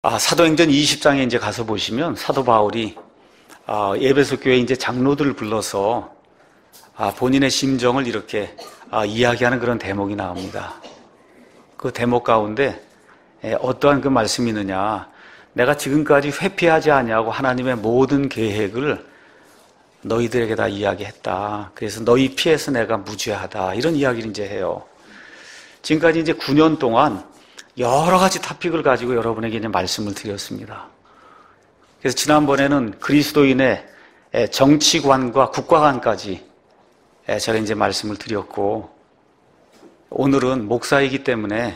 사도행전 20장에 이제 가서 보시면 사도 바울이 에베소 교회 이제 장로들을 불러서 본인의 심정을 이렇게 이야기하는 그런 대목이 나옵니다. 그 대목 가운데 어떠한 그 말씀이 있느냐? 내가 지금까지 회피하지 아니하고 하나님의 모든 계획을 너희들에게 다 이야기했다. 그래서 너희 피해서 내가 무죄하다. 이런 이야기를 이제 해요. 지금까지 이제 9년 동안 여러 가지 토픽을 가지고 여러분에게 이제 말씀을 드렸습니다. 그래서 지난번에는 그리스도인의 정치관과 국가관까지 제가 이제 말씀을 드렸고, 오늘은 목사이기 때문에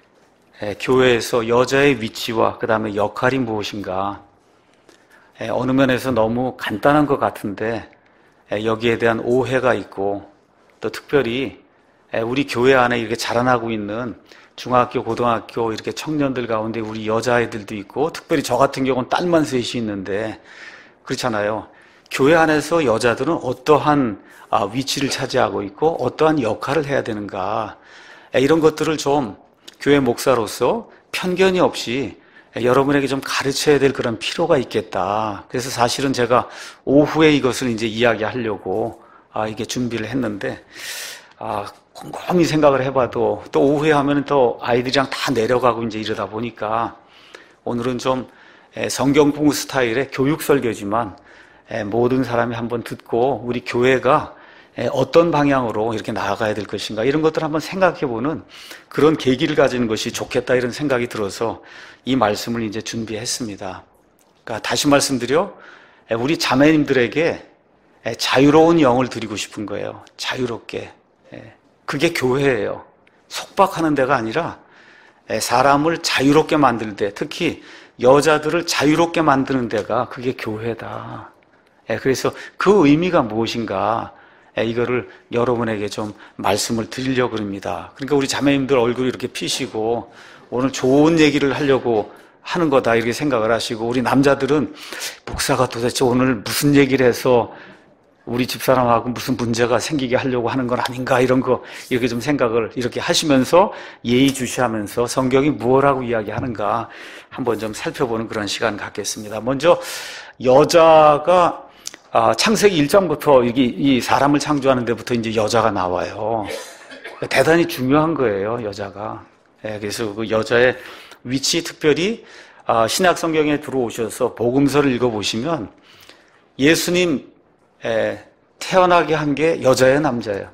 교회에서 여자의 위치와 그 다음에 역할이 무엇인가, 어느 면에서 너무 간단한 것 같은데 여기에 대한 오해가 있고, 또 특별히 우리 교회 안에 이렇게 자라나고 있는 중학교, 고등학교 이렇게 청년들 가운데 우리 여자아이들도 있고, 특별히 저 같은 경우는 딸만 셋이 있는데 그렇잖아요. 교회 안에서 여자들은 어떠한 위치를 차지하고 있고 어떠한 역할을 해야 되는가, 이런 것들을 좀 교회 목사로서 편견이 없이 여러분에게 좀 가르쳐야 될 그런 필요가 있겠다. 그래서 사실은 제가 오후에 이것을 이제 이야기하려고 이게 준비를 했는데, 곰곰이 생각을 해봐도 또 오후에 하면 또 아이들이랑 다 내려가고 이제 이러다 보니까 오늘은 좀 성경 공부 스타일의 교육 설교지만 모든 사람이 한번 듣고 우리 교회가 어떤 방향으로 이렇게 나아가야 될 것인가, 이런 것들을 한번 생각해보는 그런 계기를 가지는 것이 좋겠다, 이런 생각이 들어서 이 말씀을 이제 준비했습니다. 그러니까 다시 말씀드려, 우리 자매님들에게 자유로운 영을 드리고 싶은 거예요. 자유롭게. 그게 교회예요. 속박하는 데가 아니라 사람을 자유롭게 만들 때, 특히 여자들을 자유롭게 만드는 데가 그게 교회다. 그래서 그 의미가 무엇인가, 이거를 여러분에게 좀 말씀을 드리려고 합니다. 그러니까 우리 자매님들 얼굴이 이렇게 피시고 오늘 좋은 얘기를 하려고 하는 거다, 이렇게 생각을 하시고, 우리 남자들은 목사가 도대체 오늘 무슨 얘기를 해서 우리 집사람하고 무슨 문제가 생기게 하려고 하는 건 아닌가, 이런 거 이렇게 좀 생각을 이렇게 하시면서 예의주시하면서 성경이 무엇라고 이야기하는가 한번 좀 살펴보는 그런 시간 갖겠습니다. 먼저 여자가 창세기 1장부터 이 사람을 창조하는 데부터 이제 여자가 나와요. 대단히 중요한 거예요, 여자가. 그래서 그 여자의 위치, 특별히 신약 성경에 들어오셔서 복음서를 읽어보시면 예수님 태어나게 한 게 여자예요, 남자예요?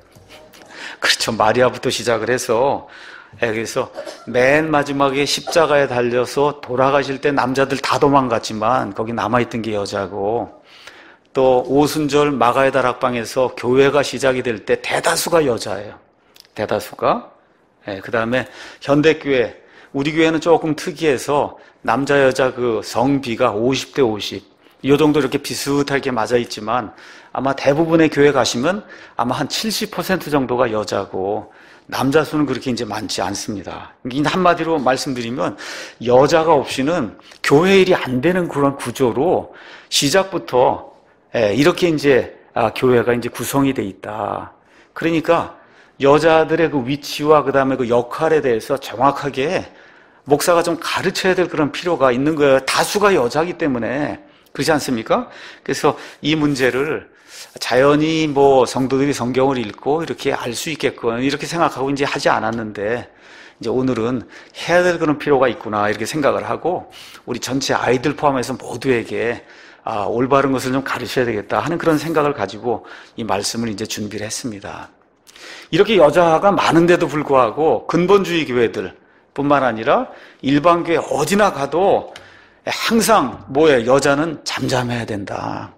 그렇죠. 마리아부터 시작을 해서, 그래서 맨 마지막에 십자가에 달려서 돌아가실 때 남자들 다 도망갔지만 거기 남아있던 게 여자고, 또 오순절 마가의 다락방에서 교회가 시작이 될 때 대다수가 여자예요. 대다수가. 그 다음에 현대교회, 우리 교회는 조금 특이해서 남자 여자 그 성비가 50대 50, 이 정도 이렇게 비슷하게 맞아 있지만 아마 대부분의 교회 가시면 아마 한 70% 정도가 여자고 남자 수는 그렇게 이제 많지 않습니다. 한마디로 말씀드리면 여자가 없이는 교회 일이 안 되는 그런 구조로 시작부터 이렇게 이제 교회가 이제 구성이 돼 있다. 그러니까 여자들의 그 위치와 그 다음에 그 역할에 대해서 정확하게 목사가 좀 가르쳐야 될 그런 필요가 있는 거예요. 다수가 여자이기 때문에. 그렇지 않습니까? 그래서 이 문제를 자연히 성도들이 성경을 읽고 이렇게 알 수 있겠군, 이렇게 생각하고 이제 하지 않았는데, 이제 오늘은 해야 될 그런 필요가 있구나, 이렇게 생각을 하고 우리 전체 아이들 포함해서 모두에게 올바른 것을 좀 가르쳐야 되겠다 하는 그런 생각을 가지고 이 말씀을 이제 준비를 했습니다. 이렇게 여자가 많은데도 불구하고 근본주의 교회들 뿐만 아니라 일반 교회 어디나 가도 항상 여자는 잠잠해야 된다.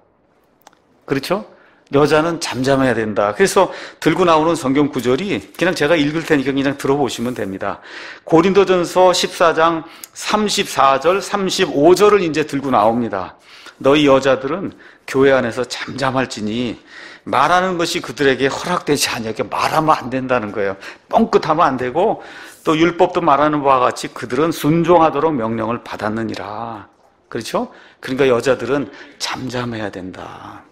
그렇죠? 여자는 잠잠해야 된다. 그래서 들고 나오는 성경 구절이 그냥 제가 읽을 테니까 그냥 들어보시면 됩니다. 고린도전서 14장 34절, 35절을 이제 들고 나옵니다. 너희 여자들은 교회 안에서 잠잠할지니 말하는 것이 그들에게 허락되지 않게 말하면 안 된다는 거예요. 뻥끗하면 안 되고, 또 율법도 말하는 바와 같이 그들은 순종하도록 명령을 받았느니라. 그렇죠? 그러니까 여자들은 잠잠해야 된다.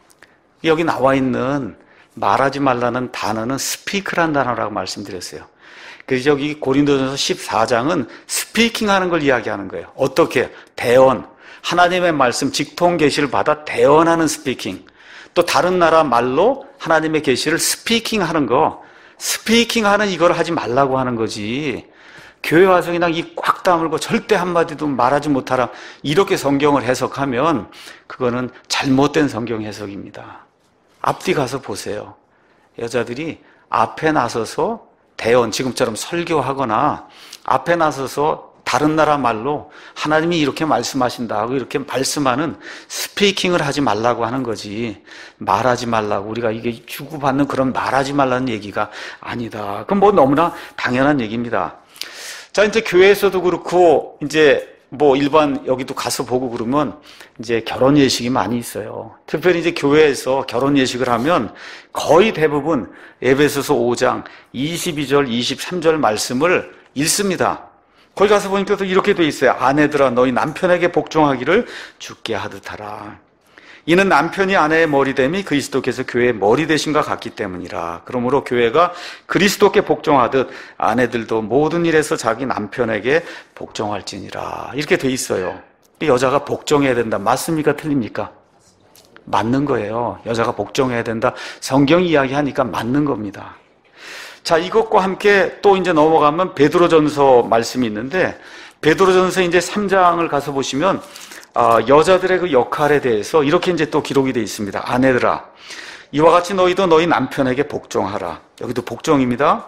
여기 나와 있는 말하지 말라는 단어는 스피크란 단어라고 말씀드렸어요. 그래서 여기 고린도전서 14장은 스피킹 하는 걸 이야기하는 거예요. 어떻게? 대언. 하나님의 말씀, 직통 계시를 받아 대언하는 스피킹. 또 다른 나라 말로 하나님의 계시를 스피킹 하는 거. 스피킹 하는 이걸 하지 말라고 하는 거지. 교회 와서 그냥 입 꽉 다물고 절대 한마디도 말하지 못하라. 이렇게 성경을 해석하면 그거는 잘못된 성경 해석입니다. 앞뒤 가서 보세요. 여자들이 앞에 나서서 대언, 지금처럼 설교하거나 앞에 나서서 다른 나라 말로 하나님이 이렇게 말씀하신다고 이렇게 말씀하는 스피킹을 하지 말라고 하는 거지, 말하지 말라고, 우리가 이게 주고받는 그런 말하지 말라는 얘기가 아니다. 그건 뭐 너무나 당연한 얘기입니다. 자, 이제 교회에서도 그렇고 이제 뭐 일반 여기도 가서 보고 그러면 이제 결혼 예식이 많이 있어요. 특별히 이제 교회에서 결혼 예식을 하면 거의 대부분 에베소서 5장 22절 23절 말씀을 읽습니다. 거기 가서 보니까 또 이렇게 돼 있어요. 아내들아 너희 남편에게 복종하기를 주께 하듯 하라. 이는 남편이 아내의 머리됨이 그리스도께서 교회의 머리 되심과 같기 때문이라. 그러므로 교회가 그리스도께 복종하듯 아내들도 모든 일에서 자기 남편에게 복종할지니라. 이렇게 돼 있어요. 여자가 복종해야 된다. 맞습니까? 틀립니까? 맞는 거예요. 여자가 복종해야 된다. 성경이 이야기하니까 맞는 겁니다. 자, 이것과 함께 또 이제 넘어가면 베드로전서 말씀이 있는데, 베드로전서 이제 3장을 가서 보시면 여자들의 그 역할에 대해서 이렇게 이제 또 기록이 되어 있습니다. 아내들아, 이와 같이 너희도 너희 남편에게 복종하라. 여기도 복종입니다.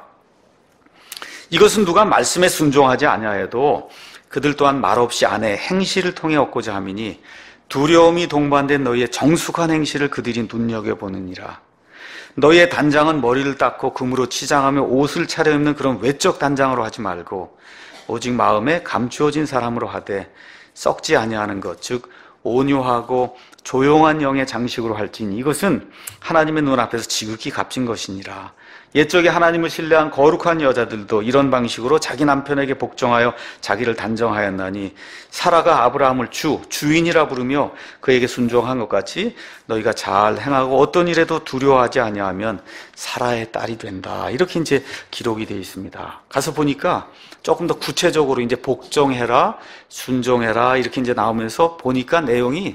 이것은 누가 말씀에 순종하지 아니하여도 그들 또한 말없이 아내의 행실을 통해 얻고자 함이니 두려움이 동반된 너희의 정숙한 행실을 그들이 눈여겨보느니라. 너희의 단장은 머리를 닦고 금으로 치장하며 옷을 차려입는 그런 외적 단장으로 하지 말고 오직 마음에 감추어진 사람으로 하되 썩지 아니하는 것, 즉 온유하고 조용한 영의 장식으로 할지니 이것은 하나님의 눈앞에서 지극히 값진 것이니라. 옛적에 하나님을 신뢰한 거룩한 여자들도 이런 방식으로 자기 남편에게 복종하여 자기를 단정하였나니 사라가 아브라함을 주인이라 부르며 그에게 순종한 것 같이 너희가 잘 행하고 어떤 일에도 두려워하지 아니하면 사라의 딸이 된다. 이렇게 이제 기록이 되어 있습니다. 가서 보니까 조금 더 구체적으로 이제 복종해라, 순종해라 이렇게 이제 나오면서 보니까 내용이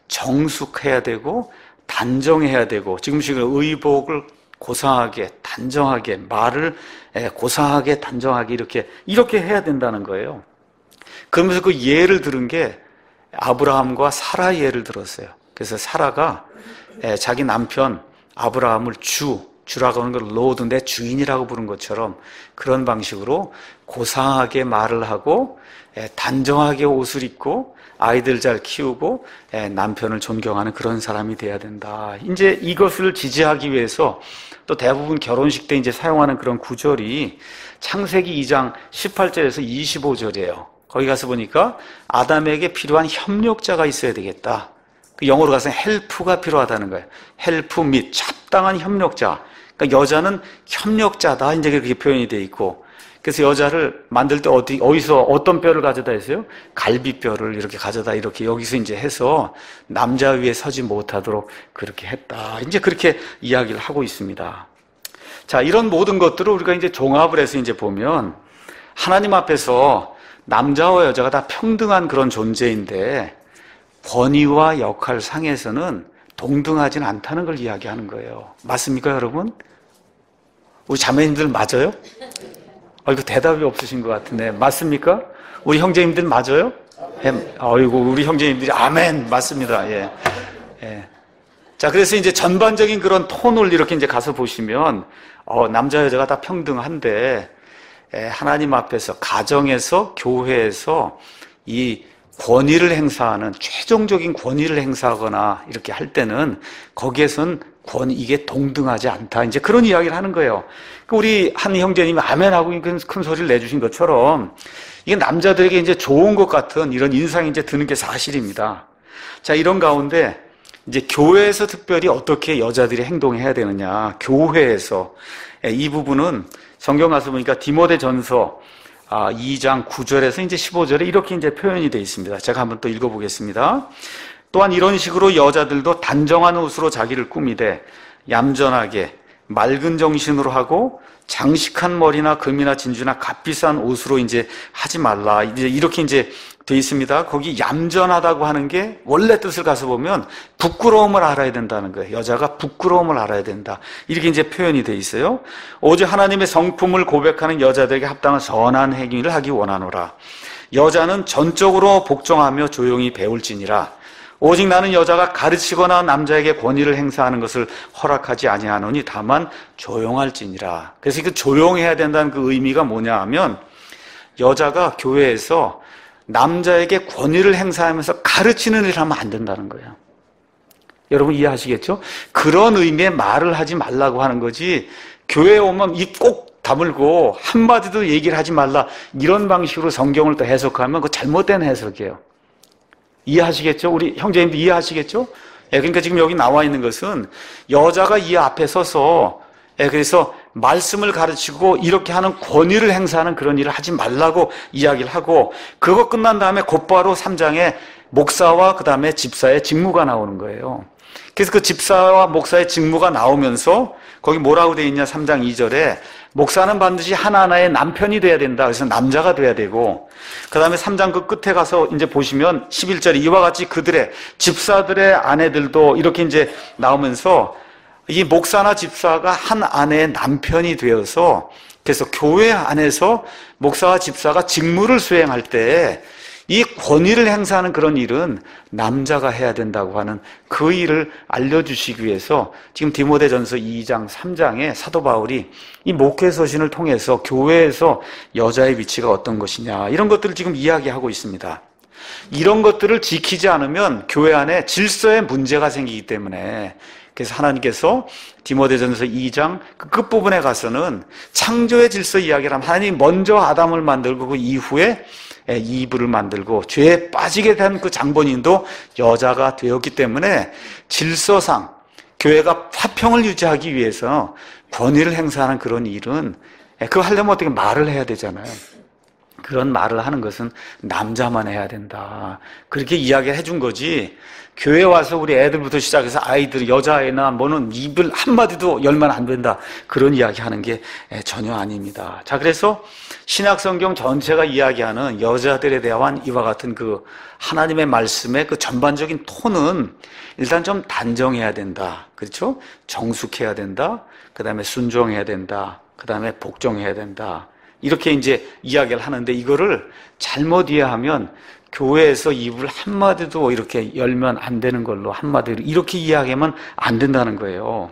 정숙해야 되고 단정해야 되고 지금식으로 의복을 고상하게 단정하게 말을 고상하게 단정하게 이렇게 해야 된다는 거예요. 그러면서 그 예를 들은 게 아브라함과 사라 예를 들었어요. 그래서 사라가 자기 남편 아브라함을 주라고 하는 걸 로드, 내 주인이라고 부른 것처럼 그런 방식으로 고상하게 말을 하고 단정하게 옷을 입고 아이들 잘 키우고 남편을 존경하는 그런 사람이 돼야 된다. 이제 이것을 지지하기 위해서 또 대부분 결혼식 때 이제 사용하는 그런 구절이 창세기 2장 18절에서 25절이에요. 거기 가서 보니까 아담에게 필요한 협력자가 있어야 되겠다. 그 영어로 가서 헬프가 필요하다는 거예요. 헬프 및恰当한 협력자. 그러니까 여자는 협력자다. 이제 그렇게 표현이 돼 있고. 그래서 여자를 만들 때 어디서 어떤 뼈를 가져다 했어요? 갈비뼈를 이렇게 가져다 이렇게 여기서 이제 해서 남자 위에 서지 못하도록 그렇게 했다. 이제 그렇게 이야기를 하고 있습니다. 자, 이런 모든 것들을 우리가 이제 종합을 해서 이제 보면 하나님 앞에서 남자와 여자가 다 평등한 그런 존재인데 권위와 역할 상에서는 동등하진 않다는 걸 이야기하는 거예요. 맞습니까, 여러분? 우리 자매님들 맞아요? 이거 대답이 없으신 것 같은데 맞습니까? 우리 형제님들 맞아요? 아이고 우리 형제님들이 아멘 맞습니다. 예. 자, 그래서 이제 전반적인 그런 톤을 이렇게 이제 가서 보시면 남자 여자가 다 평등한데 하나님 앞에서 가정에서 교회에서 이 권위를 행사하는 최종적인 권위를 행사하거나 이렇게 할 때는 거기에선 이게 동등하지 않다. 이제 그런 이야기를 하는 거예요. 우리 한 형제님이 아멘하고 큰 소리를 내주신 것처럼 이게 남자들에게 이제 좋은 것 같은 이런 인상이 이제 드는 게 사실입니다. 자, 이런 가운데 이제 교회에서 특별히 어떻게 여자들이 행동해야 되느냐. 교회에서 이 부분은 성경 가서 보니까 디모데전서 2장 9절에서 이제 15절에 이렇게 이제 표현이 되어 있습니다. 제가 한번 또 읽어보겠습니다. 또한 이런 식으로 여자들도 단정한 옷으로 자기를 꾸미되 얌전하게 맑은 정신으로 하고 장식한 머리나 금이나 진주나 값비싼 옷으로 이제 하지 말라. 이제 이렇게 이제 돼 있습니다. 거기 얌전하다고 하는 게 원래 뜻을 가서 보면 부끄러움을 알아야 된다는 거예요. 여자가 부끄러움을 알아야 된다. 이렇게 이제 표현이 돼 있어요. 오직 하나님의 성품을 고백하는 여자들에게 합당한 선한 행위를 하기 원하노라. 여자는 전적으로 복종하며 조용히 배울지니라. 오직 나는 여자가 가르치거나 남자에게 권위를 행사하는 것을 허락하지 아니하노니 다만 조용할지니라. 그래서 그 조용해야 된다는 그 의미가 뭐냐 하면 여자가 교회에서 남자에게 권위를 행사하면서 가르치는 일을 하면 안 된다는 거예요. 여러분 이해하시겠죠? 그런 의미의 말을 하지 말라고 하는 거지, 교회에 오면 입 꼭 다물고 한마디도 얘기를 하지 말라, 이런 방식으로 성경을 또 해석하면 그거 잘못된 해석이에요. 이해하시겠죠? 우리 형제님도 이해하시겠죠? 그러니까 지금 여기 나와 있는 것은 여자가 이 앞에 서서 그래서 말씀을 가르치고 이렇게 하는 권위를 행사하는 그런 일을 하지 말라고 이야기를 하고, 그거 끝난 다음에 곧바로 3장에 목사와 그 다음에 집사의 직무가 나오는 거예요. 그래서 그 집사와 목사의 직무가 나오면서 거기 뭐라고 되어 있냐, 3장 2절에 목사는 반드시 하나하나의 남편이 돼야 된다. 그래서 남자가 돼야 되고, 그 다음에 3장 그 끝에 가서 이제 보시면 11절에 이와 같이 그들의 집사들의 아내들도 이렇게 이제 나오면서 이 목사나 집사가 한 아내의 남편이 되어서, 그래서 교회 안에서 목사와 집사가 직무를 수행할 때 이 권위를 행사하는 그런 일은 남자가 해야 된다고 하는 그 일을 알려주시기 위해서 지금 디모데전서 2장, 3장에 사도 바울이 이 목회서신을 통해서 교회에서 여자의 위치가 어떤 것이냐, 이런 것들을 지금 이야기하고 있습니다. 이런 것들을 지키지 않으면 교회 안에 질서에 문제가 생기기 때문에, 그래서 하나님께서 디모데전서 2장 그 끝부분에 가서는 창조의 질서 이야기를 하면 하나님이 먼저 아담을 만들고 그 이후에 이브를 만들고 죄에 빠지게 된 그 장본인도 여자가 되었기 때문에 질서상 교회가 화평을 유지하기 위해서 권위를 행사하는 그런 일은, 그거 하려면 어떻게 말을 해야 되잖아요. 그런 말을 하는 것은 남자만 해야 된다. 그렇게 이야기를 해준 거지, 교회 와서 우리 애들부터 시작해서 아이들, 여자아이나 뭐는 입을 한마디도 열면 안 된다, 그런 이야기 하는 게 전혀 아닙니다. 자, 그래서 신약성경 전체가 이야기하는 여자들에 대한 이와 같은 그 하나님의 말씀의 그 전반적인 톤은 일단 좀 단정해야 된다. 그렇죠? 정숙해야 된다. 그 다음에 순종해야 된다. 그 다음에 복종해야 된다. 이렇게 이제 이야기를 하는데, 이거를 잘못 이해하면 교회에서 입을 한마디도 이렇게 열면 안 되는 걸로, 한마디로 이렇게 이야기하면 안 된다는 거예요.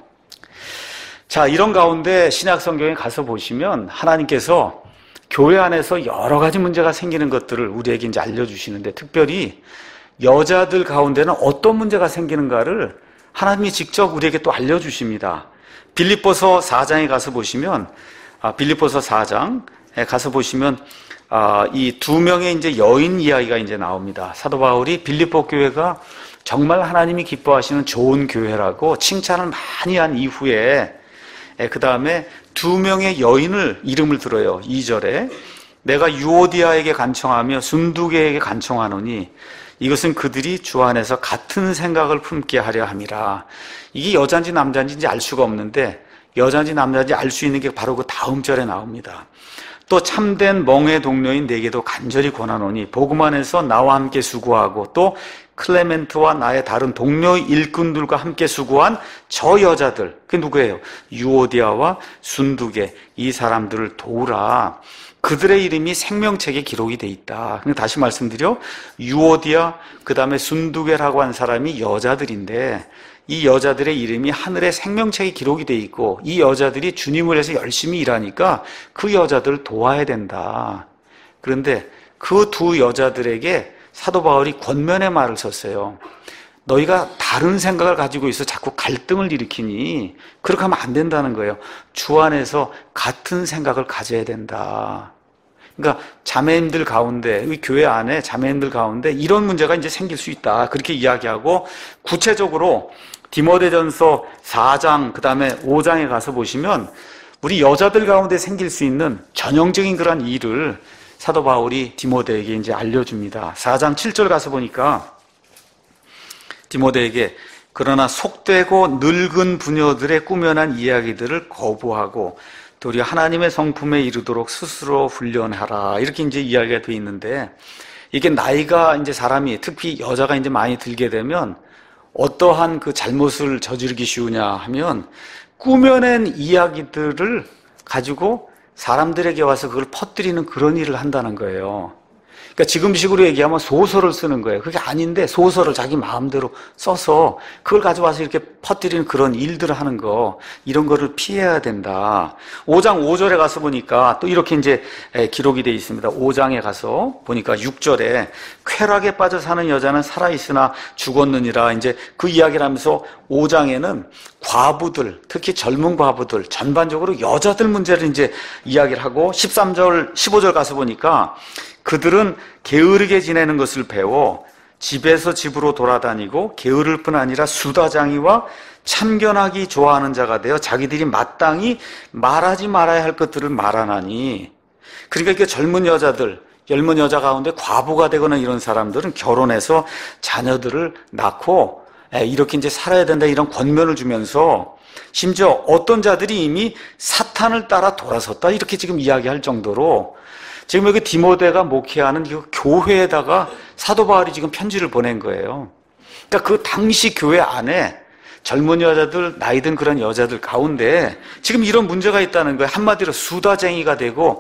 자, 이런 가운데 신약 성경에 가서 보시면 하나님께서 교회 안에서 여러 가지 문제가 생기는 것들을 우리에게 이제 알려주시는데, 특별히 여자들 가운데는 어떤 문제가 생기는가를 하나님이 직접 우리에게 또 알려주십니다. 빌립보서 4장에 가서 보시면, 빌립보서 4장에 가서 보시면 이 두 명의 이제 여인 이야기가 이제 나옵니다. 사도 바울이 빌립보 교회가 정말 하나님이 기뻐하시는 좋은 교회라고 칭찬을 많이 한 이후에 그 다음에 두 명의 여인을 이름을 들어요. 2절에 내가 유오디아에게 간청하며 순두개에게 간청하노니 이것은 그들이 주 안에서 같은 생각을 품게 하려 함이라. 이게 여자인지 남자인지 이제 알 수가 없는데, 여자인지 남자인지 알 수 있는 게 바로 그 다음 절에 나옵니다. 또 참된 멍의 동료인 내게도 간절히 권하노니 복음 안에서 나와 함께 수고하고 또 클레멘트와 나의 다른 동료 일꾼들과 함께 수고한 저 여자들, 그게 누구예요? 유오디아와 순두개, 이 사람들을 도우라. 그들의 이름이 생명책에 기록이 돼 있다. 다시 말씀드려, 유오디아 그 다음에 순두개라고 한 사람이 여자들인데, 이 여자들의 이름이 하늘의 생명책에 기록이 돼 있고, 이 여자들이 주님을 위해서 열심히 일하니까 그 여자들을 도와야 된다. 그런데 그 두 여자들에게 사도 바울이 권면의 말을 썼어요. 너희가 다른 생각을 가지고 있어 자꾸 갈등을 일으키니 그렇게 하면 안 된다는 거예요. 주 안에서 같은 생각을 가져야 된다. 그러니까 자매님들 가운데, 이 교회 안에 자매님들 가운데 이런 문제가 이제 생길 수 있다. 그렇게 이야기하고, 구체적으로 디모데전서 4장 그 다음에 5장에 가서 보시면 우리 여자들 가운데 생길 수 있는 전형적인 그런 일을 사도 바울이 디모데에게 이제 알려줍니다. 4장 7절 가서 보니까 디모데에게 그러나 속되고 늙은 부녀들의 꾸며난 이야기들을 거부하고 도리어 하나님의 성품에 이르도록 스스로 훈련하라. 이렇게 이제 이야기가 되어 있는데, 이게 나이가 이제 사람이, 특히 여자가 이제 많이 들게 되면 어떠한 그 잘못을 저지르기 쉬우냐 하면 꾸며낸 이야기들을 가지고 사람들에게 와서 그걸 퍼뜨리는 그런 일을 한다는 거예요. 그러니까 지금식으로 얘기하면 소설을 쓰는 거예요. 그게 아닌데 소설을 자기 마음대로 써서 그걸 가져와서 이렇게 퍼뜨리는 그런 일들을 하는 거, 이런 거를 피해야 된다. 5장 5절에 가서 보니까 또 이렇게 이제 기록이 되어 있습니다. 5장에 가서 보니까 6절에 쾌락에 빠져 사는 여자는 살아있으나 죽었느니라. 이제 그 이야기를 하면서 5장에는 과부들, 특히 젊은 과부들, 전반적으로 여자들 문제를 이제 이야기를 하고 13절, 15절 가서 보니까 그들은 게으르게 지내는 것을 배워 집에서 집으로 돌아다니고 게으를 뿐 아니라 수다장이와 참견하기 좋아하는 자가 되어 자기들이 마땅히 말하지 말아야 할 것들을 말하나니. 그러니까 이게 젊은 여자들, 젊은 여자 가운데 과부가 되거나 이런 사람들은 결혼해서 자녀들을 낳고 이렇게 이제 살아야 된다, 이런 권면을 주면서 심지어 어떤 자들이 이미 사탄을 따라 돌아섰다, 이렇게 지금 이야기할 정도로 지금 여기 디모데가 목회하는 이 교회에다가 사도 바울이 지금 편지를 보낸 거예요. 그러니까 그 당시 교회 안에 젊은 여자들, 나이 든 그런 여자들 가운데 지금 이런 문제가 있다는 거예요. 한마디로 수다쟁이가 되고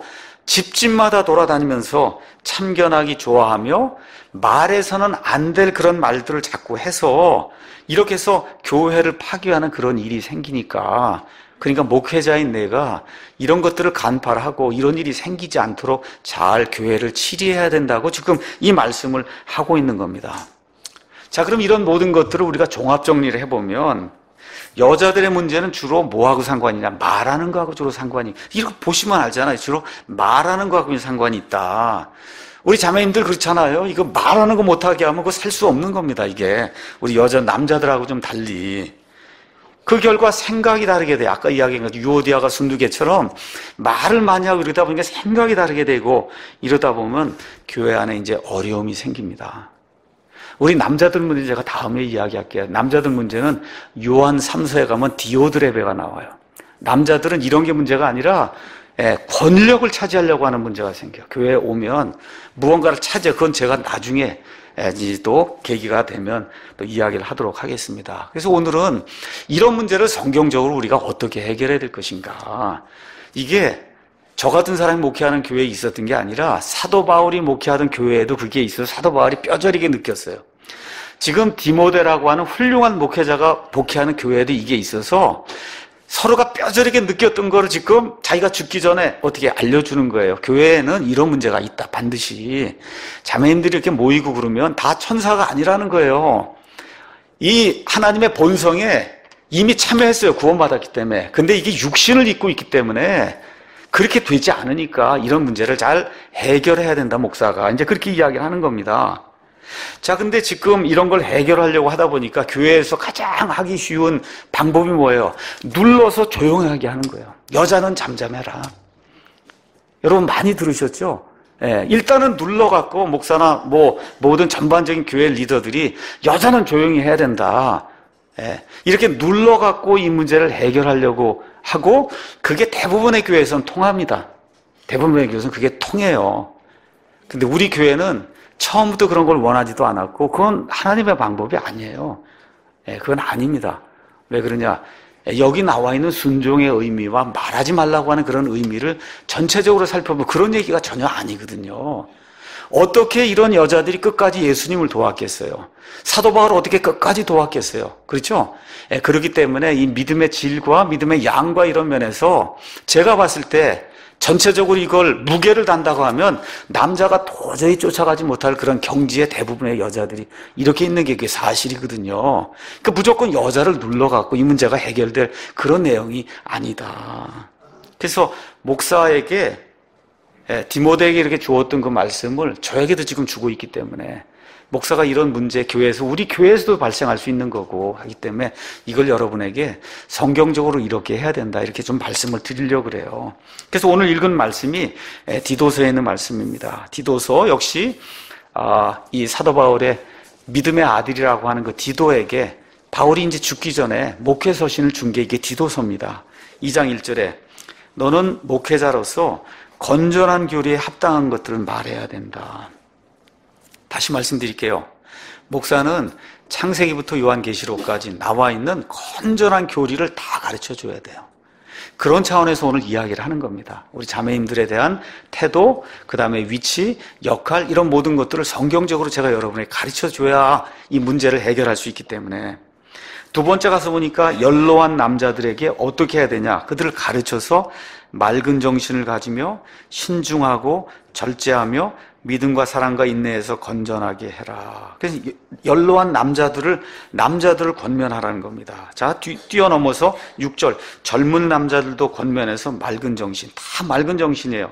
집집마다 돌아다니면서 참견하기 좋아하며 말해서는 안 될 그런 말들을 자꾸 해서 이렇게 해서 교회를 파괴하는 그런 일이 생기니까, 그러니까 목회자인 내가 이런 것들을 간파하고 이런 일이 생기지 않도록 잘 교회를 치리해야 된다고 지금 이 말씀을 하고 있는 겁니다. 자, 그럼 이런 모든 것들을 우리가 종합 정리를 해보면 여자들의 문제는 주로 뭐하고 상관이냐? 말하는 거하고 주로 상관이, 이거 보시면 알잖아요. 주로 말하는 거하고 상관이 있다. 우리 자매님들 그렇잖아요. 이거 말하는 거 못하게 하면 그거 살 수 없는 겁니다. 이게 우리 남자들하고 좀 달리. 그 결과 생각이 다르게 돼. 아까 이야기한 것 유오디아가 순두개처럼 말을 많이 하고 이러다 보니까 생각이 다르게 되고, 이러다 보면 교회 안에 이제 어려움이 생깁니다. 우리 남자들 문제 제가 다음에 이야기할게요. 남자들 문제는 요한 3서에 가면 디오드레베가 나와요. 남자들은 이런 게 문제가 아니라 권력을 차지하려고 하는 문제가 생겨요. 교회에 오면 무언가를 차지해. 그건 제가 나중에 또 계기가 되면 또 이야기를 하도록 하겠습니다. 그래서 오늘은 이런 문제를 성경적으로 우리가 어떻게 해결해야 될 것인가. 이게 저 같은 사람이 목회하는 교회에 있었던 게 아니라 사도 바울이 목회하던 교회에도 그게 있어서 사도 바울이 뼈저리게 느꼈어요. 지금 디모데라고 하는 훌륭한 목회자가 목회하는 교회에도 이게 있어서 서로가 뼈저리게 느꼈던 거를 지금 자기가 죽기 전에 어떻게 알려주는 거예요. 교회에는 이런 문제가 있다. 반드시 자매님들이 이렇게 모이고 그러면 다 천사가 아니라는 거예요. 이 하나님의 본성에 이미 참여했어요. 구원받았기 때문에. 근데 이게 육신을 입고 있기 때문에 그렇게 되지 않으니까 이런 문제를 잘 해결해야 된다, 목사가. 이제 그렇게 이야기를 하는 겁니다. 자, 근데 지금 이런 걸 해결하려고 하다 보니까 교회에서 가장 하기 쉬운 방법이 뭐예요? 눌러서 조용하게 하는 거예요. 여자는 잠잠해라. 여러분 많이 들으셨죠? 일단은 눌러갖고 목사나 모든 전반적인 교회 리더들이 여자는 조용히 해야 된다. 이렇게 눌러갖고 이 문제를 해결하려고 하고, 그게 대부분의 교회에서는 통합니다. 대부분의 교회에서는 그게 통해요. 근데 우리 교회는 처음부터 그런 걸 원하지도 않았고, 그건 하나님의 방법이 아니에요. 그건 아닙니다. 왜 그러냐? 여기 나와 있는 순종의 의미와 말하지 말라고 하는 그런 의미를 전체적으로 살펴보면 그런 얘기가 전혀 아니거든요. 어떻게 이런 여자들이 끝까지 예수님을 도왔겠어요? 사도 바울을 어떻게 끝까지 도왔겠어요? 그렇죠? 그렇기 때문에 이 믿음의 질과 믿음의 양과 이런 면에서 제가 봤을 때 전체적으로 이걸 무게를 단다고 하면 남자가 도저히 쫓아가지 못할 그런 경지의 대부분의 여자들이 이렇게 있는 게 그게 사실이거든요. 그러니까 무조건 여자를 눌러갖고 이 문제가 해결될 그런 내용이 아니다. 그래서 목사에게, 디모데에게 이렇게 주었던 그 말씀을 저에게도 지금 주고 있기 때문에, 목사가 이런 문제 교회에서, 우리 교회에서도 발생할 수 있는 거고 하기 때문에 이걸 여러분에게 성경적으로 이렇게 해야 된다, 이렇게 좀 말씀을 드리려고 그래요. 그래서 오늘 읽은 말씀이 디도서에 있는 말씀입니다. 디도서 역시 이 사도 바울의 믿음의 아들이라고 하는 그 디도에게 바울이 이제 죽기 전에 목회 서신을 준 게 이게 디도서입니다. 2장 1절에 너는 목회자로서 건전한 교리에 합당한 것들을 말해야 된다. 다시 말씀드릴게요. 목사는 창세기부터 요한계시록까지 나와 있는 건전한 교리를 다 가르쳐 줘야 돼요. 그런 차원에서 오늘 이야기를 하는 겁니다. 우리 자매님들에 대한 태도, 그 다음에 위치, 역할, 이런 모든 것들을 성경적으로 제가 여러분에게 가르쳐 줘야 이 문제를 해결할 수 있기 때문에. 두 번째 가서 보니까 연로한 남자들에게 어떻게 해야 되냐. 그들을 가르쳐서 맑은 정신을 가지며 신중하고 절제하며 믿음과 사랑과 인내에서 건전하게 해라. 그래서 연로한 남자들을 권면하라는 겁니다. 자, 뛰어넘어서 6절. 젊은 남자들도 권면해서 맑은 정신. 다 맑은 정신이에요.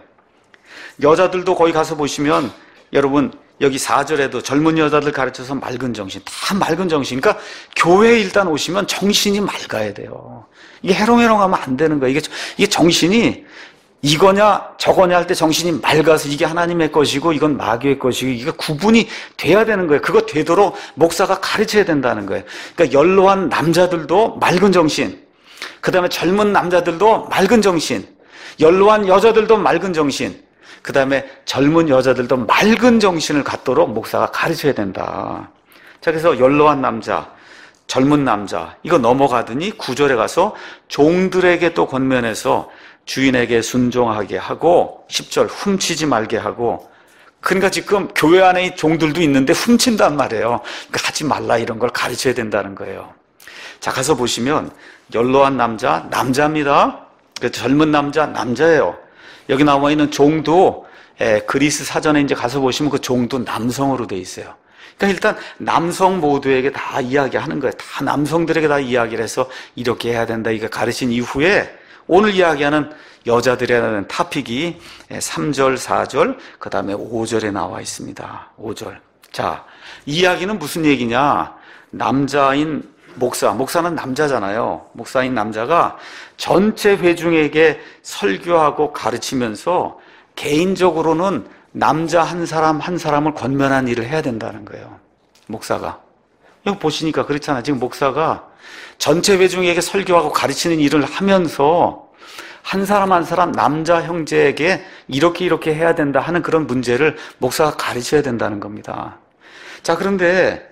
여자들도 거기 가서 보시면 여러분 여기 4절에도 젊은 여자들 가르쳐서 맑은 정신. 다 맑은 정신. 그러니까 교회에 일단 오시면 정신이 맑아야 돼요. 이게 해롱해롱하면 안 되는 거예요. 이게 정신이 이거냐 저거냐 할 때 정신이 맑아서 이게 하나님의 것이고 이건 마귀의 것이고 이게 구분이 돼야 되는 거예요. 그거 되도록 목사가 가르쳐야 된다는 거예요. 그러니까 연로한 남자들도 맑은 정신, 그 다음에 젊은 남자들도 맑은 정신, 연로한 여자들도 맑은 정신, 그 다음에 젊은 여자들도 맑은 정신을 갖도록 목사가 가르쳐야 된다. 자, 그래서 연로한 남자, 젊은 남자 이거 넘어가더니 9절에 가서 종들에게 또 권면해서 주인에게 순종하게 하고 10절 훔치지 말게 하고. 그러니까 지금 교회 안에 이 종들도 있는데 훔친단 말이에요. 그러니까 하지 말라 이런 걸 가르쳐야 된다는 거예요. 자, 가서 보시면 연로한 남자 남자입니다. 젊은 남자 남자예요. 여기 나와 있는 종도 그리스 사전에 이제 가서 보시면 그 종도 남성으로 돼 있어요. 그러니까 일단 남성 모두에게 다 이야기하는 거예요. 다 남성들에게 다 이야기를 해서 이렇게 해야 된다 이거 가르친 이후에 오늘 이야기하는 여자들이라는 토픽이 3절, 4절, 그 다음에 5절에 나와 있습니다. 5절. 자, 이 이야기는 무슨 얘기냐? 남자인 목사는 남자잖아요. 목사인 남자가 전체 회중에게 설교하고 가르치면서 개인적으로는 남자 한 사람 한 사람을 권면한 일을 해야 된다는 거예요. 목사가. 여기 보시니까 그렇잖아요. 지금 목사가 전체 회중에게 설교하고 가르치는 일을 하면서 한 사람 한 사람 남자 형제에게 이렇게 해야 된다 하는 그런 문제를 목사가 가르쳐야 된다는 겁니다. 자, 그런데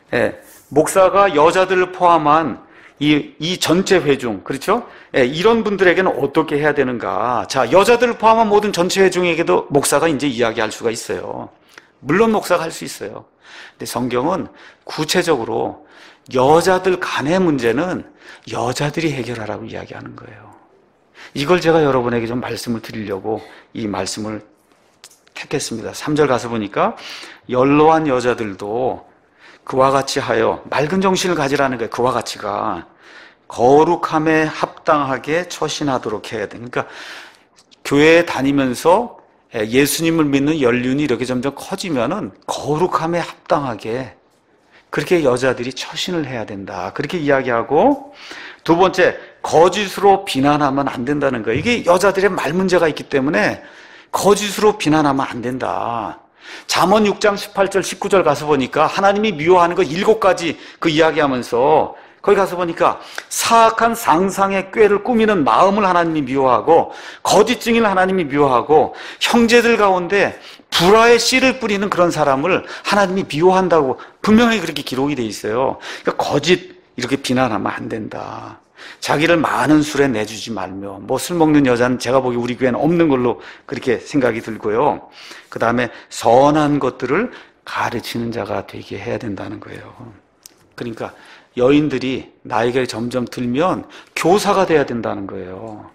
목사가 여자들을 포함한 이 전체 회중, 그렇죠? 이런 분들에게는 어떻게 해야 되는가? 자, 여자들을 포함한 모든 전체 회중에게도 목사가 이제 이야기할 수가 있어요. 물론 목사가 할 수 있어요. 근데 성경은 구체적으로 여자들 간의 문제는 여자들이 해결하라고 이야기하는 거예요. 이걸 제가 여러분에게 좀 말씀을 드리려고 이 말씀을 택했습니다. 3절 가서 보니까 연로한 여자들도 그와 같이 하여 맑은 정신을 가지라는 거예요. 그와 같이가 거룩함에 합당하게 처신하도록 해야 돼. 그러니까 교회에 다니면서 예수님을 믿는 연륜이 이렇게 점점 커지면은 거룩함에 합당하게 그렇게 여자들이 처신을 해야 된다. 그렇게 이야기하고, 두 번째, 거짓으로 비난하면 안 된다는 거예요. 이게 여자들의 말 문제가 있기 때문에 거짓으로 비난하면 안 된다. 잠언 6장 18절 19절 가서 보니까 하나님이 미워하는 거 7가지 그 이야기하면서 거기 가서 보니까 사악한 상상의 꾀를 꾸미는 마음을 하나님이 미워하고 거짓 증인을 하나님이 미워하고 형제들 가운데 불화의 씨를 뿌리는 그런 사람을 하나님이 미워한다고 분명히 그렇게 기록이 돼 있어요. 그러니까 거짓 이렇게 비난하면 안 된다. 자기를 많은 술에 내주지 말며, 뭐 술 먹는 여자는 제가 보기 우리 교회는 없는 걸로 그렇게 생각이 들고요. 그 다음에 선한 것들을 가르치는 자가 되게 해야 된다는 거예요. 그러니까 여인들이 나이가 점점 들면 교사가 돼야 된다는 거예요.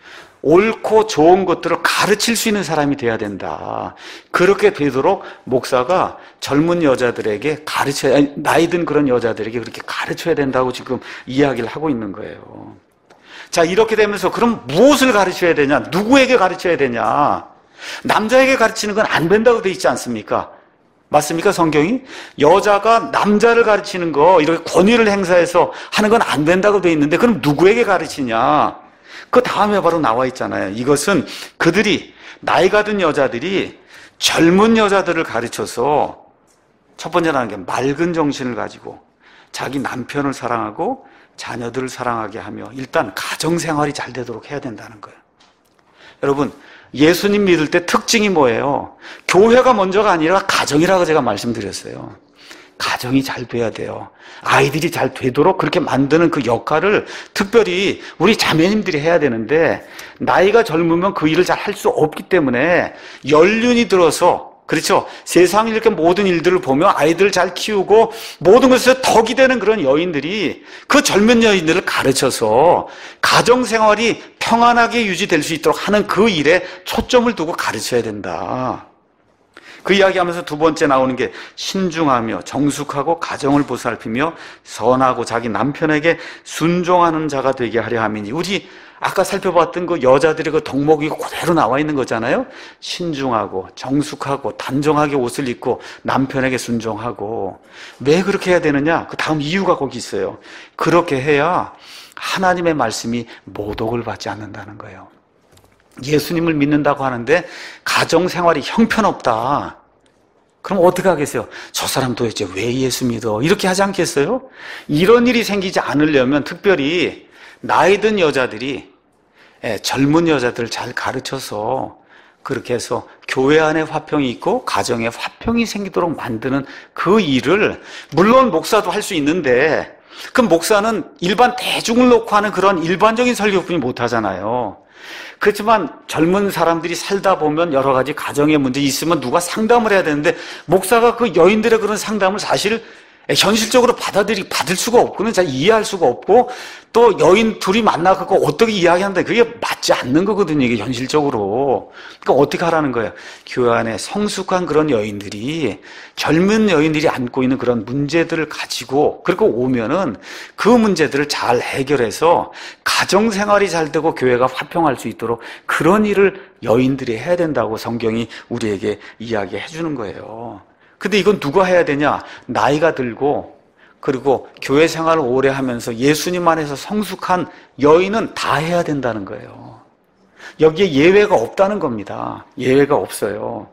옳고 좋은 것들을 가르칠 수 있는 사람이 돼야 된다. 그렇게 되도록 목사가 젊은 여자들에게 나이 든 그런 여자들에게 그렇게 가르쳐야 된다고 지금 이야기를 하고 있는 거예요. 자, 이렇게 되면서 그럼 무엇을 가르쳐야 되냐? 누구에게 가르쳐야 되냐? 남자에게 가르치는 건 안 된다고 돼 있지 않습니까? 맞습니까, 성경이? 여자가 남자를 가르치는 거, 이렇게 권위를 행사해서 하는 건 안 된다고 돼 있는데, 그럼 누구에게 가르치냐? 그 다음에 바로 나와 있잖아요. 이것은 그들이, 나이가 든 여자들이 젊은 여자들을 가르쳐서 첫 번째로 하는 게 맑은 정신을 가지고 자기 남편을 사랑하고 자녀들을 사랑하게 하며 일단 가정생활이 잘 되도록 해야 된다는 거예요. 여러분, 예수님 믿을 때 특징이 뭐예요? 교회가 먼저가 아니라 가정이라고 제가 말씀드렸어요. 가정이 잘 돼야 돼요. 아이들이 잘 되도록 그렇게 만드는 그 역할을 특별히 우리 자매님들이 해야 되는데, 나이가 젊으면 그 일을 잘 할 수 없기 때문에 연륜이 들어서, 그렇죠, 세상 이렇게 모든 일들을 보며 아이들을 잘 키우고 모든 것에서 덕이 되는 그런 여인들이 그 젊은 여인들을 가르쳐서 가정생활이 평안하게 유지될 수 있도록 하는 그 일에 초점을 두고 가르쳐야 된다. 그 이야기하면서 두 번째 나오는 게 신중하며 정숙하고 가정을 보살피며 선하고 자기 남편에게 순종하는 자가 되게 하려 함이니. 우리 아까 살펴봤던 그 여자들의 그 덕목이 그대로 나와 있는 거잖아요. 신중하고 정숙하고 단정하게 옷을 입고 남편에게 순종하고. 왜 그렇게 해야 되느냐? 그 다음 이유가 거기 있어요. 그렇게 해야 하나님의 말씀이 모독을 받지 않는다는 거예요. 예수님을 믿는다고 하는데 가정생활이 형편없다. 그럼 어떻게 하겠어요? 저 사람 도대체 왜 예수 믿어? 이렇게 하지 않겠어요? 이런 일이 생기지 않으려면 특별히 나이 든 여자들이 젊은 여자들을 잘 가르쳐서 그렇게 해서 교회 안에 화평이 있고 가정에 화평이 생기도록 만드는 그 일을, 물론 목사도 할 수 있는데 그 목사는 일반 대중을 놓고 하는 그런 일반적인 설교뿐이 못하잖아요. 그렇지만 젊은 사람들이 살다 보면 여러 가지 가정의 문제 있으면 누가 상담을 해야 되는데, 목사가 그 여인들의 그런 상담을 사실 현실적으로 받을 수가 없고는 잘 이해할 수가 없고, 또 여인 둘이 만나갖고 어떻게 이야기한다, 그게 맞지 않는 거거든요, 이게 현실적으로. 그러니까 어떻게 하라는 거예요? 교회 안에 성숙한 그런 여인들이, 젊은 여인들이 안고 있는 그런 문제들을 가지고 그리고 오면은 그 문제들을 잘 해결해서 가정생활이 잘 되고 교회가 화평할 수 있도록 그런 일을 여인들이 해야 된다고 성경이 우리에게 이야기해 주는 거예요. 근데 이건 누가 해야 되냐? 나이가 들고 그리고 교회 생활을 오래 하면서 예수님 안에서 성숙한 여인은 다 해야 된다는 거예요. 여기에 예외가 없다는 겁니다. 예외가 없어요.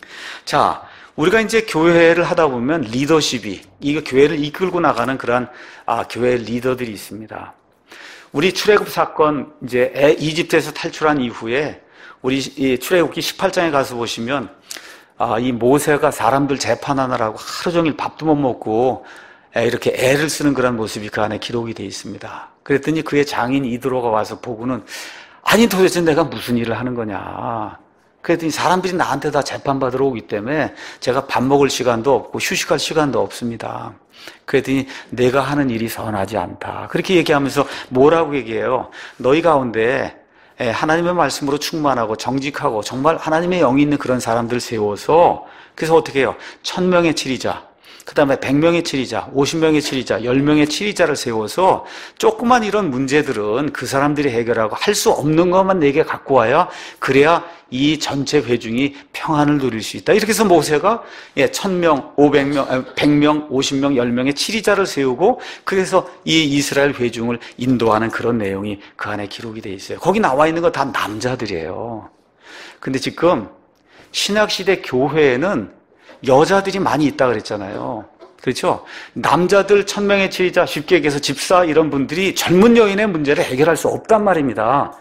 자, 우리가 이제 교회를 하다 보면 리더십이, 이거 교회를 이끌고 나가는 그러한 교회 리더들이 있습니다. 우리 출애굽 사건, 이제 이집트에서 탈출한 이후에 우리 이 출애굽기 18장에 가서 보시면 이 모세가 사람들 재판하느라고 하루 종일 밥도 못 먹고 이렇게 애를 쓰는 그런 모습이 그 안에 기록이 되어 있습니다. 그랬더니 그의 장인 이드로가 와서 보고는, 아니 도대체 내가 무슨 일을 하는 거냐. 그랬더니 사람들이 나한테 다 재판받으러 오기 때문에 제가 밥 먹을 시간도 없고 휴식할 시간도 없습니다. 그랬더니 내가 하는 일이 선하지 않다. 그렇게 얘기하면서 뭐라고 얘기해요? 너희 가운데 하나님의 말씀으로 충만하고 정직하고 정말 하나님의 영이 있는 그런 사람들 세워서, 그래서 어떻게 해요? 1000명의 치리자, 그 다음에 100명의 치리자, 50명의 치리자, 10명의 치리자를 세워서 조그만 이런 문제들은 그 사람들이 해결하고 할 수 없는 것만 내게 갖고 와야, 그래야 이 전체 회중이 평안을 누릴 수 있다. 이렇게 해서 모세가 1000명, 500명, 100명, 50명, 10명의 치리자를 세우고, 그래서 이 이스라엘 회중을 인도하는 그런 내용이 그 안에 기록이 되어 있어요. 거기 나와 있는 거 다 남자들이에요. 근데 지금 신약시대 교회에는 여자들이 많이 있다 그랬잖아요. 그렇죠? 남자들 1000명의 치리자, 쉽게 얘기해서 집사 이런 분들이 젊은 여인의 문제를 해결할 수 없단 말입니다.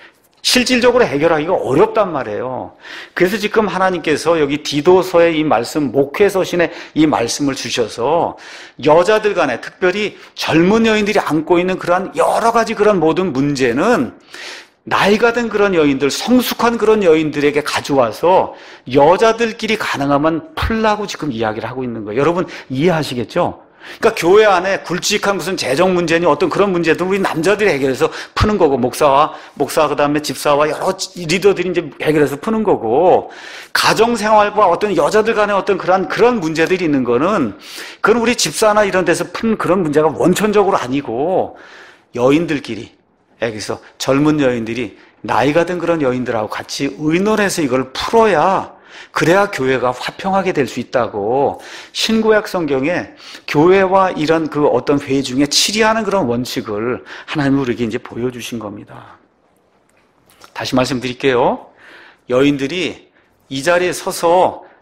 실질적으로 해결하기가 어렵단 말이에요. 그래서 지금 하나님께서 여기 디도서의 이 말씀, 목회서신에 이 말씀을 주셔서 여자들 간에, 특별히 젊은 여인들이 안고 있는 그러한 여러 가지 그런 모든 문제는 나이가 든 그런 여인들, 성숙한 그런 여인들에게 가져와서 여자들끼리 가능하면 풀라고 지금 이야기를 하고 있는 거예요. 여러분 이해하시겠죠? 그러니까 교회 안에 굵직한 무슨 재정 문제니 어떤 그런 문제들 우리 남자들이 해결해서 푸는 거고, 목사 그다음에 집사와 여러 리더들이 이제 해결해서 푸는 거고, 가정 생활과 어떤 여자들 간의 어떤 그런 문제들이 있는 거는 그건 우리 집사나 이런 데서 푸는 그런 문제가 원천적으로 아니고, 여인들끼리, 그래서 젊은 여인들이 나이가 든 그런 여인들하고 같이 의논해서 이걸 풀어야, 그래야 교회가 화평하게 될 수 있다고 신구약 성경에 교회와 이런 그 어떤 회중에 치리하는 그런 원칙을 하나님은 우리에게 이제 보여주신 겁니다. 다시 말씀드릴게요. 여인들이 이 자리에 서서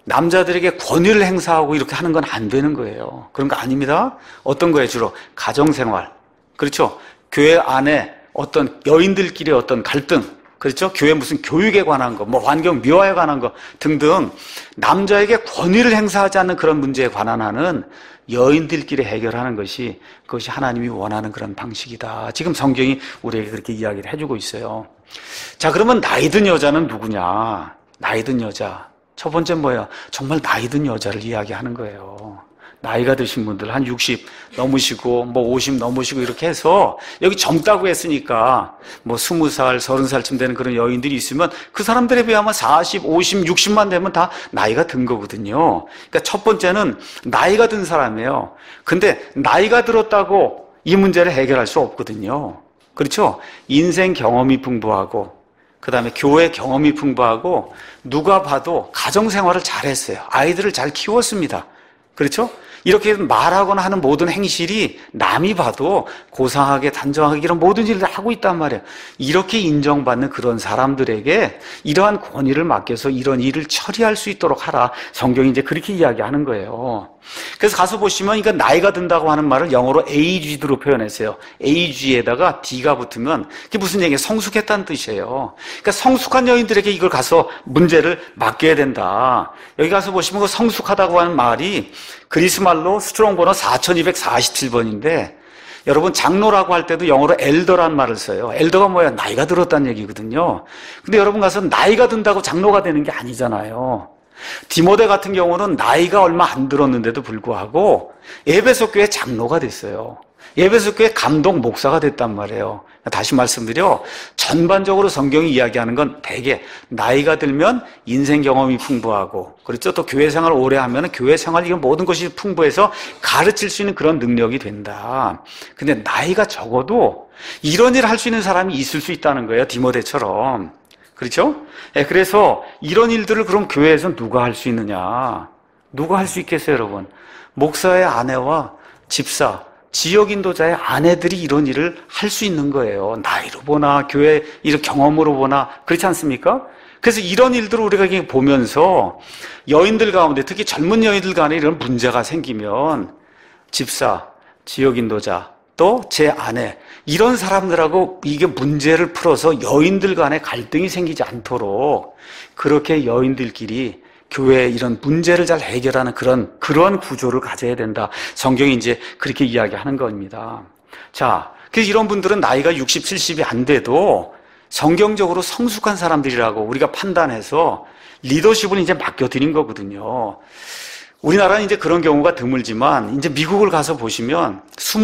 남자들에게 권위를 행사하고 이렇게 하는 건 안 되는 거예요. 그런 거 아닙니다. 어떤 거예요? 주로 가정생활. 그렇죠? 교회 안에 어떤 여인들끼리의 어떤 갈등, 그렇죠? 교회 무슨 교육에 관한 거, 뭐 환경 미화에 관한 거 등등 남자에게 권위를 행사하지 않는 그런 문제에 관한 한은 여인들끼리 해결하는 것이 그것이 하나님이 원하는 그런 방식이다. 지금 성경이 우리에게 그렇게 이야기를 해주고 있어요. 자, 그러면 나이 든 여자는 누구냐? 나이 든 여자. 첫 번째 뭐예요? 정말 나이 든 여자를 이야기하는 거예요. 나이가 드신 분들 한 60 넘으시고 뭐 50 넘으시고 이렇게 해서 여기 젊다고 했으니까 뭐 20살, 30살쯤 되는 그런 여인들이 있으면 그 사람들에 비하면 40, 50, 60만 되면 다 나이가 든 거거든요. 그러니까 첫 번째는 나이가 든 사람이에요. 근데 나이가 들었다고 이 문제를 해결할 수 없거든요. 그렇죠? 인생 경험이 풍부하고 그 다음에 교회 경험이 풍부하고 누가 봐도 가정생활을 잘했어요. 아이들을 잘 키웠습니다. 그렇죠? 이렇게 말하거나 하는 모든 행실이 남이 봐도 고상하게 단정하게 이런 모든 일을 하고 있단 말이에요. 이렇게 인정받는 그런 사람들에게 이러한 권위를 맡겨서 이런 일을 처리할 수 있도록 하라. 성경이 이제 그렇게 이야기하는 거예요. 그래서 가서 보시면 이거 나이가 든다고 하는 말을 영어로 aged로 표현했어요. ag에다가 d가 붙으면 그게 무슨 얘기예요? 성숙했다는 뜻이에요. 그러니까 성숙한 여인들에게 이걸 가서 문제를 맡겨야 된다. 여기 가서 보시면 그 성숙하다고 하는 말이 그리스 말로 스트롱 번호 4247번인데 여러분 장로라고 할 때도 영어로 엘더라는 말을 써요. 엘더가 뭐야? 나이가 들었다는 얘기거든요. 근데 여러분 가서 나이가 든다고 장로가 되는 게 아니잖아요. 디모데 같은 경우는 나이가 얼마 안 들었는데도 불구하고 에베소 교회 장로가 됐어요. 에베소 교회 감독 목사가 됐단 말이에요. 다시 말씀드려 전반적으로 성경이 이야기하는 건 대개 나이가 들면 인생 경험이 풍부하고 그렇죠. 또 교회 생활을 오래 하면 교회 생활 이런 모든 것이 풍부해서 가르칠 수 있는 그런 능력이 된다. 근데 나이가 적어도 이런 일을 할 수 있는 사람이 있을 수 있다는 거예요. 디모데처럼. 그렇죠? 네, 그래서 이런 일들을 그럼 교회에서 누가 할 수 있느냐? 누가 할 수 있겠어요, 여러분? 목사의 아내와 집사, 지역 인도자의 아내들이 이런 일을 할 수 있는 거예요. 나이로 보나, 교회 일 경험으로 보나, 그렇지 않습니까? 그래서 이런 일들을 우리가 보면서 여인들 가운데, 특히 젊은 여인들 간에 이런 문제가 생기면 집사, 지역 인도자, 또 제 아내 이런 사람들하고 이게 문제를 풀어서 여인들 간에 갈등이 생기지 않도록 그렇게 여인들끼리 교회에 이런 문제를 잘 해결하는 그런 구조를 가져야 된다. 성경이 이제 그렇게 이야기하는 겁니다. 자, 그래서 이런 분들은 나이가 60, 70이 안 돼도 성경적으로 성숙한 사람들이라고 우리가 판단해서 리더십을 이제 맡겨드린 거거든요. 우리나라는 이제 그런 경우가 드물지만 이제 미국을 가서 보시면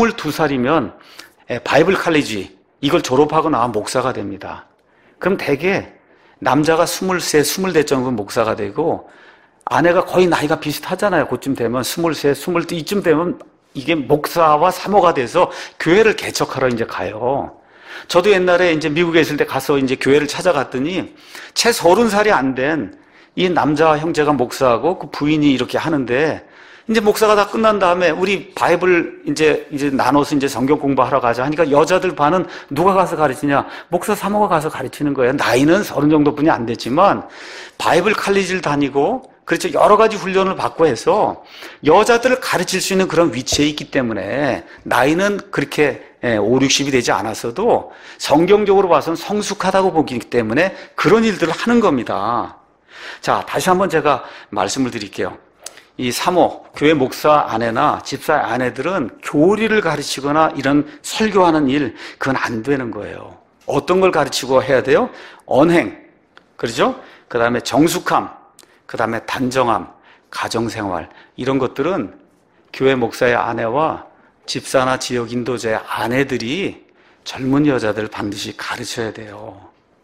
22살이면 바이블 칼리지 이걸 졸업하고 나와 목사가 됩니다. 그럼 대개 남자가 23, 24 정도 목사가 되고 아내가 거의 나이가 비슷하잖아요. 그쯤 되면 23, 24 이쯤 되면 이게 목사와 사모가 돼서 교회를 개척하러 이제 가요. 저도 옛날에 이제 미국에 있을 때 가서 이제 교회를 찾아갔더니 채 30살이 안 된 이 남자 형제가 목사하고 그 부인이 이렇게 하는데 이제 목사가 다 끝난 다음에 우리 바이블 이제 나눠서 이제 성경 공부하러 가자 하니까 여자들 반은 누가 가서 가르치냐? 목사 사모가 가서 가르치는 거예요. 나이는 30 정도뿐이 안 됐지만 바이블 칼리지를 다니고 그렇죠. 여러 가지 훈련을 받고 해서 여자들을 가르칠 수 있는 그런 위치에 있기 때문에 나이는 그렇게 5, 60이 되지 않았어도 성경적으로 봐서는 성숙하다고 보기 때문에 그런 일들을 하는 겁니다. 자, 다시 한번 제가 말씀을 드릴게요. 이 사모, 교회 목사 아내나 집사 아내들은 교리를 가르치거나 이런 설교하는 일, 그건 안 되는 거예요. 어떤 걸 가르치고 해야 돼요? 언행, 그렇죠? 그 다음에 정숙함, 그 다음에 단정함, 가정생활, 이런 것들은 교회 목사의 아내와 집사나 지역 인도자의 아내들이 젊은 여자들 반드시 가르쳐야 돼요.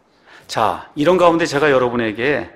자, 이런 가운데 제가 여러분에게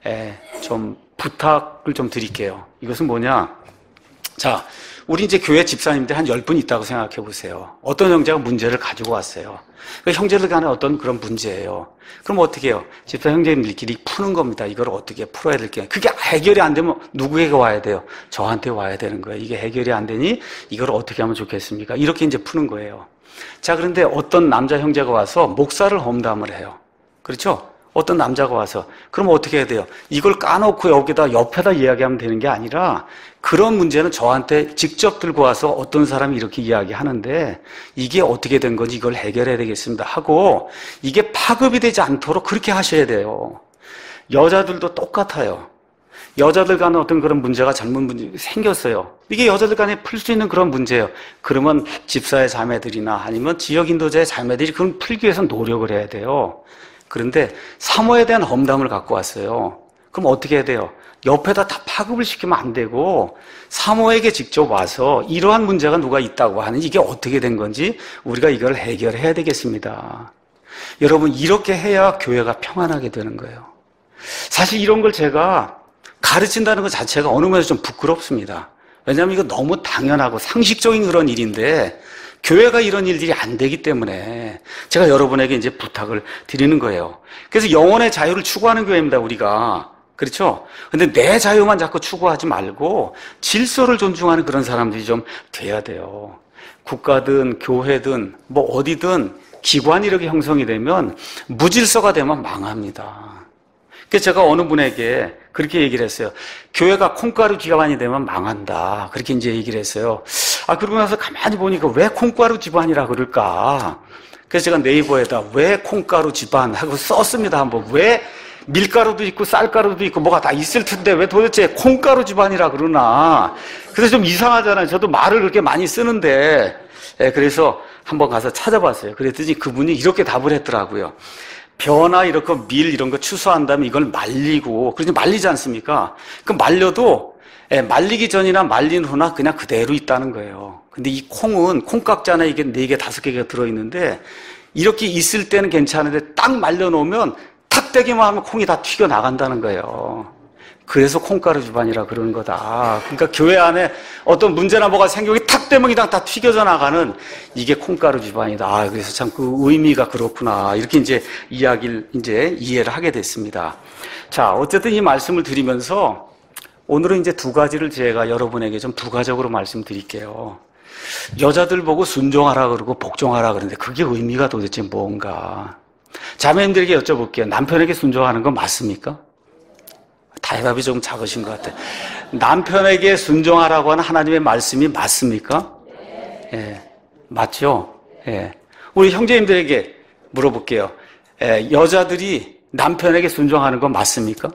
좀 부탁을 좀 드릴게요. 이것은 뭐냐? 자, 우리 이제 교회 집사님들 한 10분 있다고 생각해 보세요. 어떤 형제가 문제를 가지고 왔어요. 그 형제들 간에 어떤 그런 문제예요. 그럼 어떻게 해요? 집사 형제님들끼리 푸는 겁니다. 이걸 어떻게 풀어야 될게요. 그게 해결이 안 되면 누구에게 와야 돼요? 저한테 와야 되는 거예요. 이게 해결이 안 되니 이걸 어떻게 하면 좋겠습니까? 이렇게 이제 푸는 거예요. 자, 그런데 어떤 남자 형제가 와서 목사를 험담을 해요. 그렇죠? 어떤 남자가 와서 그럼 어떻게 해야 돼요? 이걸 까놓고 여기다 옆에다 이야기하면 되는 게 아니라 그런 문제는 저한테 직접 들고 와서 어떤 사람이 이렇게 이야기하는데 이게 어떻게 된 건지 이걸 해결해야 되겠습니다 하고 이게 파급이 되지 않도록 그렇게 하셔야 돼요. 여자들도 똑같아요. 여자들 간에 어떤 그런 문제가 잘못 문제 생겼어요. 이게 여자들 간에 풀 수 있는 그런 문제예요. 그러면 집사의 자매들이나 아니면 지역 인도자의 자매들이 그걸 풀기 위해서 노력을 해야 돼요. 그런데 사모에 대한 험담을 갖고 왔어요. 그럼 어떻게 해야 돼요? 옆에다 다 파급을 시키면 안 되고 사모에게 직접 와서 이러한 문제가 누가 있다고 하는 이게 어떻게 된 건지 우리가 이걸 해결해야 되겠습니다. 여러분 이렇게 해야 교회가 평안하게 되는 거예요. 사실 이런 걸 제가 가르친다는 것 자체가 어느 면에서 좀 부끄럽습니다. 왜냐하면 이거 너무 당연하고 상식적인 그런 일인데 교회가 이런 일들이 안 되기 때문에 제가 여러분에게 이제 부탁을 드리는 거예요. 그래서 영혼의 자유를 추구하는 교회입니다, 우리가. 그렇죠? 근데 내 자유만 자꾸 추구하지 말고 질서를 존중하는 그런 사람들이 좀 돼야 돼요. 국가든 교회든 뭐 어디든 기관이 이렇게 형성이 되면 무질서가 되면 망합니다. 그래서 제가 어느 분에게 그렇게 얘기를 했어요. 교회가 콩가루 기관이 되면 망한다. 그렇게 이제 얘기를 했어요. 그러고 나서 가만히 보니까 왜 콩가루 집안이라 그럴까? 그래서 제가 네이버에다 왜 콩가루 집안 하고 썼습니다. 한번. 왜 밀가루도 있고 쌀가루도 있고 뭐가 다 있을 텐데 왜 도대체 콩가루 집안이라 그러나? 그래서 좀 이상하잖아요. 저도 말을 그렇게 많이 쓰는데. 그래서 한번 가서 찾아봤어요. 그랬더니 그분이 이렇게 답을 했더라고요. 벼나 이렇게 밀 이런 거 추수한 다음에 이걸 말리고, 그러지 말리지 않습니까? 그 말려도 말리기 전이나 말린 후나 그냥 그대로 있다는 거예요. 근데 이 콩은 콩깍지 안에 이게 4개, 5개가 들어있는데 이렇게 있을 때는 괜찮은데 딱 말려놓으면 탁 떼기만 하면 콩이 다 튀겨 나간다는 거예요. 그래서 콩가루 집안이라 그러는 거다. 그러니까 교회 안에 어떤 문제나 뭐가 생기고 탁 떼면 그냥 다 튀겨져 나가는 이게 콩가루 집안이다. 그래서 참 그 의미가 그렇구나. 이렇게 이제 이야기를 이제 이해를 하게 됐습니다. 자, 어쨌든 이 말씀을 드리면서 오늘은 이제 2가지를 제가 여러분에게 좀 부가적으로 말씀드릴게요. 여자들 보고 순종하라 그러고 복종하라 그러는데 그게 의미가 도대체 뭔가? 자매님들에게 여쭤볼게요. 남편에게 순종하는 건 맞습니까? 대답이 좀 작으신 것 같아요. 남편에게 순종하라고 하는 하나님의 말씀이 맞습니까? 예, 맞죠? 예. 우리 형제님들에게 물어볼게요. 여자들이 남편에게 순종하는 건 맞습니까?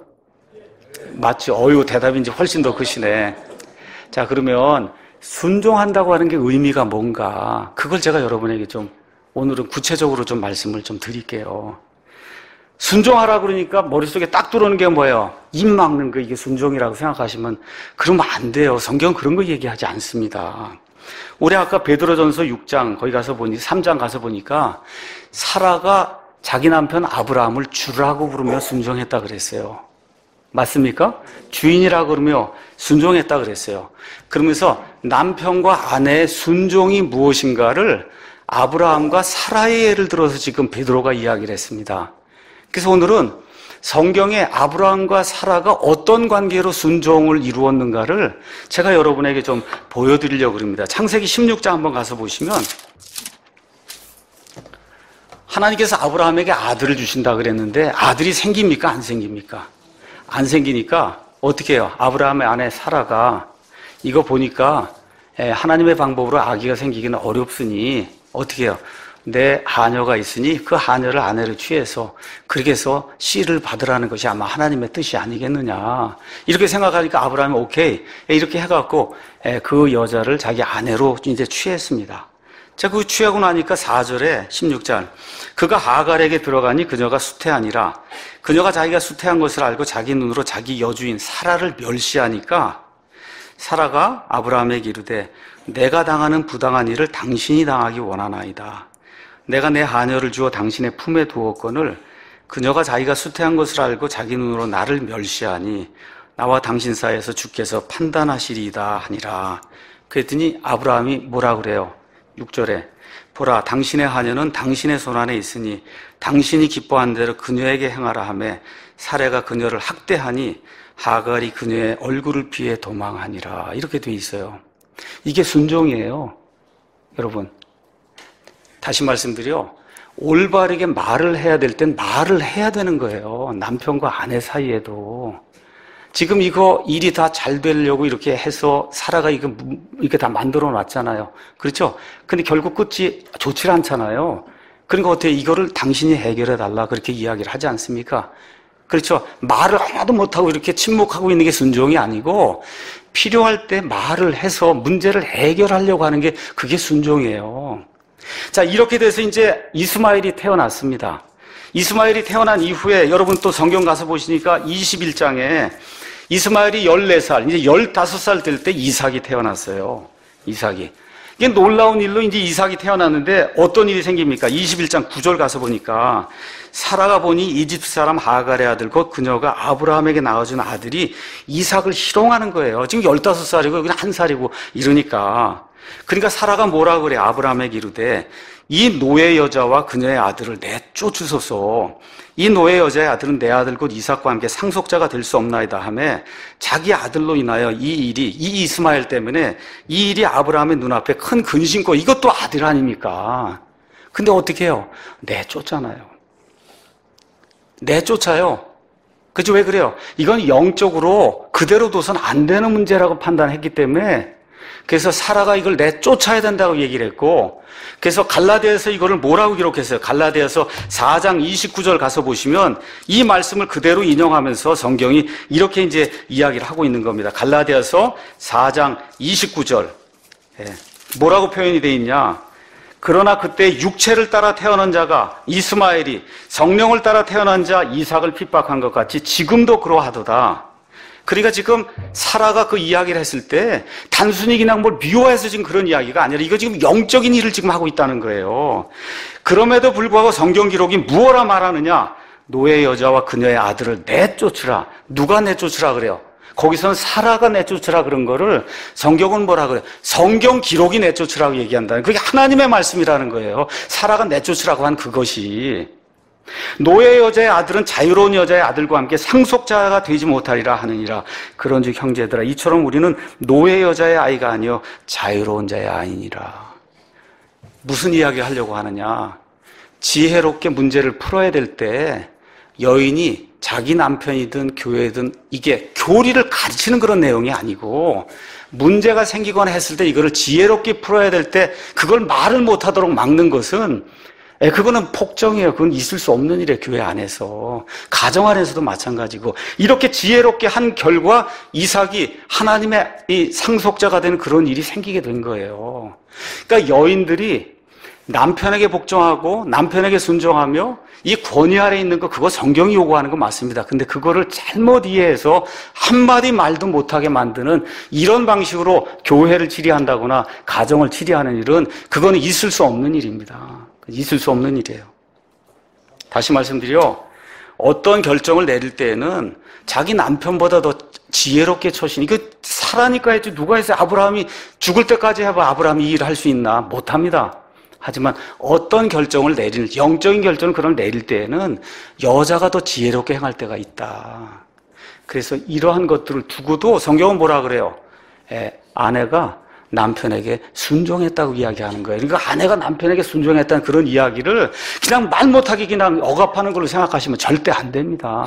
맞죠? 대답이 이제 훨씬 더 크시네. 자, 그러면 순종한다고 하는 게 의미가 뭔가? 그걸 제가 여러분에게 좀 오늘은 구체적으로 좀 말씀을 좀 드릴게요. 순종하라 그러니까 머릿속에 딱 들어오는 게 뭐예요? 입 막는 거 이게 순종이라고 생각하시면 그러면 안 돼요. 성경은 그런 거 얘기하지 않습니다. 우리 아까 베드로전서 6장 거기 가서 보니 3장 가서 보니까 사라가 자기 남편 아브라함을 주라고 부르며 순종했다 그랬어요. 맞습니까? 주인이라고 그러며 순종했다 그랬어요. 그러면서 남편과 아내의 순종이 무엇인가를 아브라함과 사라의 예를 들어서 지금 베드로가 이야기를 했습니다. 그래서 오늘은 성경에 아브라함과 사라가 어떤 관계로 순종을 이루었는가를 제가 여러분에게 좀 보여드리려고 합니다. 창세기 16장 한번 가서 보시면 하나님께서 아브라함에게 아들을 주신다 그랬는데 아들이 생깁니까? 안 생깁니까? 안 생기니까 어떻게 해요? 아브라함의 아내 사라가 이거 보니까 하나님의 방법으로 아기가 생기기는 어렵으니 어떻게 해요? 내 하녀가 있으니 그 하녀를 아내로 취해서 그렇게 해서 씨를 받으라는 것이 아마 하나님의 뜻이 아니겠느냐 이렇게 생각하니까 아브라함이 오케이 이렇게 해갖고 그 여자를 자기 아내로 이제 취했습니다. 자, 그 취하고 나니까 4절에 16절 그가 하갈에게 들어가니 그녀가 수태하니라. 그녀가 자기가 수태한 것을 알고 자기 눈으로 자기 여주인 사라를 멸시하니까 사라가 아브라함에게 이르되 내가 당하는 부당한 일을 당신이 당하기 원하나이다. 내가 내 하녀를 주어 당신의 품에 두었거늘 그녀가 자기가 수태한 것을 알고 자기 눈으로 나를 멸시하니 나와 당신 사이에서 주께서 판단하시리이다 하니라. 그랬더니 아브라함이 뭐라 그래요? 6절에 보라 당신의 하녀는 당신의 손안에 있으니 당신이 기뻐한 대로 그녀에게 행하라 하며 사례가 그녀를 학대하니 하갈이 그녀의 얼굴을 피해 도망하니라. 이렇게 돼 있어요. 이게 순종이에요. 여러분 다시 말씀드려 올바르게 말을 해야 될 땐 말을 해야 되는 거예요. 남편과 아내 사이에도. 지금 이거 일이 다 잘 되려고 이렇게 해서 사라가 이렇게 다 만들어 놨잖아요. 그렇죠? 근데 결국 끝이 좋지 않잖아요. 그러니까 어떻게 이거를 당신이 해결해 달라 그렇게 이야기를 하지 않습니까? 그렇죠? 말을 하나도 못하고 이렇게 침묵하고 있는 게 순종이 아니고 필요할 때 말을 해서 문제를 해결하려고 하는 게 그게 순종이에요. 자, 이렇게 돼서 이제 이스마엘이 태어났습니다. 이스마엘이 태어난 이후에 여러분 또 성경 가서 보시니까 21장에 이스마엘이 14살, 이제 15살 될 때 이삭이 태어났어요. 이삭이. 이게 놀라운 일로 이제 이삭이 태어났는데 어떤 일이 생깁니까? 21장 9절 가서 보니까 사라가 보니 이집트 사람 하갈의 아들 곧 그녀가 아브라함에게 낳아준 아들이 이삭을 희롱하는 거예요. 지금 15살이고 여기는 1살이고 이러니까. 그러니까 사라가 뭐라 그래? 아브라함에게 이르되 이 노예 여자와 그녀의 아들을 내쫓으소서. 이 노예 여자의 아들은 내 아들 곧 이삭과 함께 상속자가 될 수 없나이다 하며 자기 아들로 인하여 이 이스마엘 때문에 이 일이 아브라함의 눈앞에 큰 근심고 이것도 아들 아닙니까? 근데 어떻게 해요? 내쫓잖아요. 내쫓아요. 그죠? 왜 그래요? 이건 영적으로 그대로 둬선 안 되는 문제라고 판단했기 때문에 그래서 사라가 이걸 내쫓아야 된다고 얘기를 했고 그래서 갈라디아에서 이거를 뭐라고 기록했어요? 갈라디아서 4장 29절 가서 보시면 이 말씀을 그대로 인용하면서 성경이 이렇게 이제 이야기를 하고 있는 겁니다. 갈라디아서 4장 29절. 뭐라고 표현이 되어 있냐? 그러나 그때 육체를 따라 태어난 자가 이스마엘이 성령을 따라 태어난 자 이삭을 핍박한 것 같이 지금도 그러하도다. 그러니까 지금 사라가 그 이야기를 했을 때 단순히 그냥 뭘 미워해서 지금 그런 이야기가 아니라 이거 지금 영적인 일을 지금 하고 있다는 거예요. 그럼에도 불구하고 성경 기록이 무엇라 말하느냐? 노예 여자와 그녀의 아들을 내쫓으라. 누가 내쫓으라 그래요? 거기서는 사라가 내쫓으라 그런 거를 성경은 뭐라 그래요? 성경 기록이 내쫓으라고 얘기한다는 그게 하나님의 말씀이라는 거예요. 사라가 내쫓으라고 한 그것이. 노예 여자의 아들은 자유로운 여자의 아들과 함께 상속자가 되지 못하리라 하느니라. 그런즉 형제들아 이처럼 우리는 노예 여자의 아이가 아니요 자유로운 자의 아이니라. 무슨 이야기 하려고 하느냐? 지혜롭게 문제를 풀어야 될 때 여인이 자기 남편이든 교회든 이게 교리를 가르치는 그런 내용이 아니고 문제가 생기거나 했을 때 이거를 지혜롭게 풀어야 될 때 그걸 말을 못하도록 막는 것은 그거는 폭정이에요. 그건 있을 수 없는 일이에요. 교회 안에서. 가정 안에서도 마찬가지고 이렇게 지혜롭게 한 결과 이삭이 하나님의 이 상속자가 되는 그런 일이 생기게 된 거예요. 그러니까 여인들이 남편에게 복종하고 남편에게 순종하며 이 권위 아래 있는 거 그거 성경이 요구하는 거 맞습니다. 근데 그거를 잘못 이해해서 한마디 말도 못하게 만드는 이런 방식으로 교회를 치리한다거나 가정을 치리하는 일은 그거는 있을 수 없는 일입니다. 있을 수 없는 일이에요. 다시 말씀드려 어떤 결정을 내릴 때에는 자기 남편보다 더 지혜롭게 처신 이거 사라니까 했지 누가 했어요? 아브라함이 죽을 때까지 해봐 아브라함이 이 일을 할 수 있나? 못합니다. 하지만 어떤 결정을 영적인 결정을 그걸 내릴 때에는 여자가 더 지혜롭게 행할 때가 있다. 그래서 이러한 것들을 두고도 성경은 뭐라 그래요? 아내가 남편에게 순종했다고 이야기하는 거예요. 그러니까 아내가 남편에게 순종했다는 그런 이야기를 그냥 말 못하게 그냥 억압하는 걸로 생각하시면 절대 안 됩니다.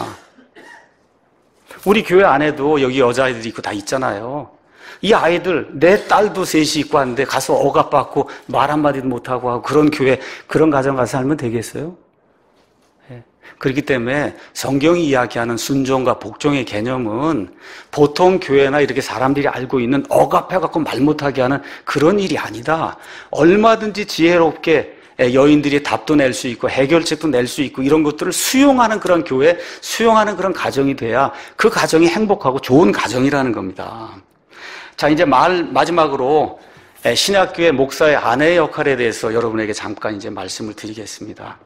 우리 교회 안에도 여기 여자아이들이 있고 다 있잖아요. 이 아이들 내 딸도 셋이 있고 하는데 가서 억압받고 말 한마디도 못하고 하고 그런 교회 그런 가정 가서 살면 되겠어요? 그렇기 때문에 성경이 이야기하는 순종과 복종의 개념은 보통 교회나 이렇게 사람들이 알고 있는 억압해갖고 말 못하게 하는 그런 일이 아니다. 얼마든지 지혜롭게 여인들이 답도 낼 수 있고 해결책도 낼 수 있고 이런 것들을 수용하는 그런 교회, 수용하는 그런 가정이 돼야 그 가정이 행복하고 좋은 가정이라는 겁니다. 자, 이제 마지막으로 신약교회 목사의 아내의 역할에 대해서 여러분에게 잠깐 이제 말씀을 드리겠습니다.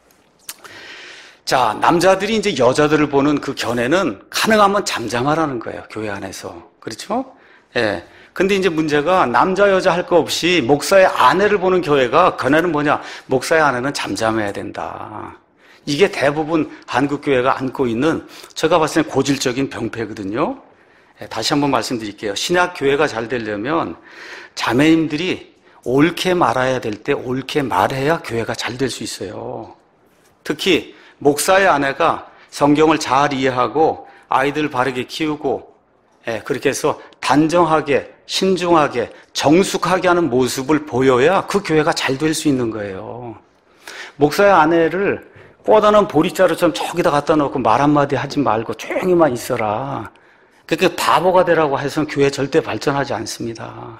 자, 남자들이 이제 여자들을 보는 그 견해는 가능하면 잠잠하라는 거예요. 교회 안에서. 그렇죠? 예. 근데 이제 문제가 남자, 여자 할 거 없이 목사의 아내를 보는 교회가 견해는 뭐냐? 목사의 아내는 잠잠해야 된다. 이게 대부분 한국교회가 안고 있는 제가 봤을 때 고질적인 병폐거든요. 예, 다시 한번 말씀드릴게요. 신약교회가 잘 되려면 자매님들이 옳게 말해야 될 때 옳게 말해야 교회가 잘 될 수 있어요. 특히 목사의 아내가 성경을 잘 이해하고 아이들 바르게 키우고 그렇게 해서 단정하게 신중하게 정숙하게 하는 모습을 보여야 그 교회가 잘 될 수 있는 거예요. 목사의 아내를 뻗어놓은 보리자루처럼 저기다 갖다 놓고 말 한마디 하지 말고 조용히만 있어라. 그렇게 바보가 되라고 해서는 교회 절대 발전하지 않습니다.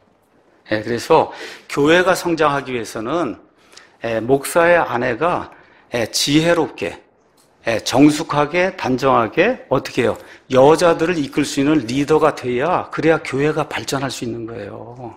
그래서 교회가 성장하기 위해서는 목사의 아내가 지혜롭게 정숙하게 단정하게 어떻게 해요? 여자들을 이끌 수 있는 리더가 돼야 그래야 교회가 발전할 수 있는 거예요.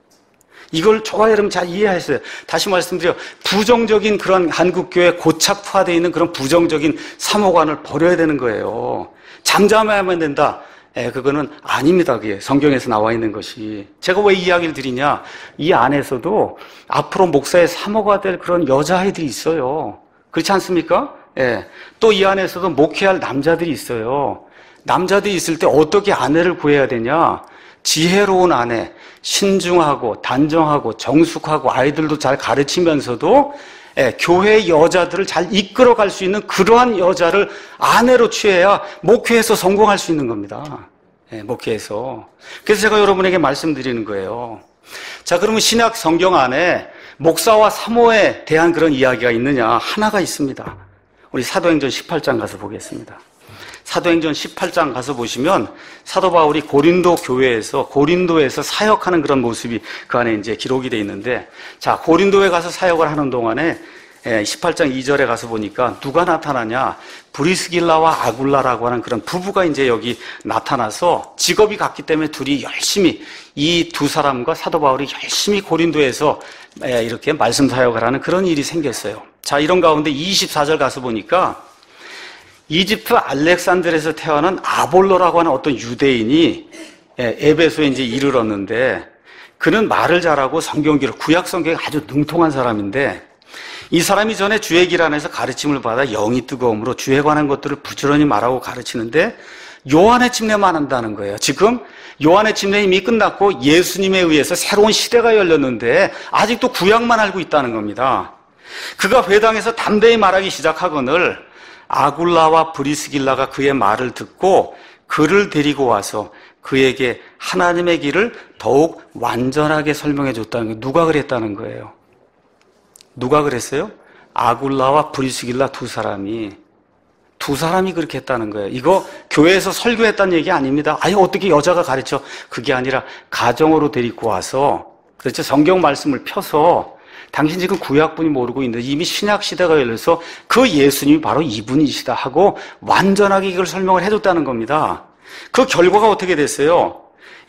이걸 저와 여러분 잘 이해하셨어요. 다시 말씀드려 부정적인 그런 한국교회 고착화되어 있는 그런 부정적인 사모관을 버려야 되는 거예요. 잠잠해야만 된다. 그거는 아닙니다. 그게 성경에서 나와 있는 것이. 제가 왜 이 이야기를 드리냐? 이 안에서도 앞으로 목사의 사모가 될 그런 여자아이들이 있어요. 그렇지 않습니까? 또 이 안에서도 목회할 남자들이 있어요. 남자들이 있을 때 어떻게 아내를 구해야 되냐? 지혜로운 아내, 신중하고 단정하고 정숙하고 아이들도 잘 가르치면서도 교회 여자들을 잘 이끌어갈 수 있는 그러한 여자를 아내로 취해야 목회에서 성공할 수 있는 겁니다. 목회에서. 그래서 제가 여러분에게 말씀드리는 거예요. 자, 그러면 신약 성경 안에 목사와 사모에 대한 그런 이야기가 있느냐? 하나가 있습니다. 우리 사도행전 18장 가서 보겠습니다. 사도행전 18장 가서 보시면 사도 바울이 고린도에서 사역하는 그런 모습이 그 안에 이제 기록이 되어 있는데, 자, 고린도에 가서 사역을 하는 동안에 18장 2절에 가서 보니까 누가 나타나냐? 브리스길라와 아굴라라고 하는 그런 부부가 이제 여기 나타나서 직업이 같기 때문에 둘이 열심히 이 두 사람과 사도 바울이 열심히 고린도에서 이렇게 말씀 사역을 하는 그런 일이 생겼어요. 자, 이런 가운데 24절 가서 보니까 이집트 알렉산드르에서 태어난 아볼로라고 하는 어떤 유대인이 에베소에 이제 이르렀는데, 그는 말을 잘하고 성경기록, 구약 성경에 아주 능통한 사람인데, 이 사람이 전에 주의 길 안에서 가르침을 받아 영이 뜨거움으로 주에 관한 것들을 부지런히 말하고 가르치는데 요한의 침례만 한다는 거예요. 지금 요한의 침례 이미 끝났고 예수님에 의해서 새로운 시대가 열렸는데 아직도 구약만 알고 있다는 겁니다. 그가 회당에서 담대히 말하기 시작하거늘 아굴라와 브리스길라가 그의 말을 듣고 그를 데리고 와서 그에게 하나님의 길을 더욱 완전하게 설명해 줬다는 거예요. 누가 그랬다는 거예요? 누가 그랬어요? 아굴라와 브리스길라 두 사람이 그렇게 했다는 거예요. 이거 교회에서 설교했다는 얘기 아닙니다. 아니 어떻게 여자가 가르쳐? 그게 아니라 가정으로 데리고 와서, 그렇죠, 성경 말씀을 펴서 당신 지금 구약분이 모르고 있는데 이미 신약 시대가 열려서 그 예수님이 바로 이분이시다 하고 완전하게 이걸 설명을 해줬다는 겁니다. 그 결과가 어떻게 됐어요?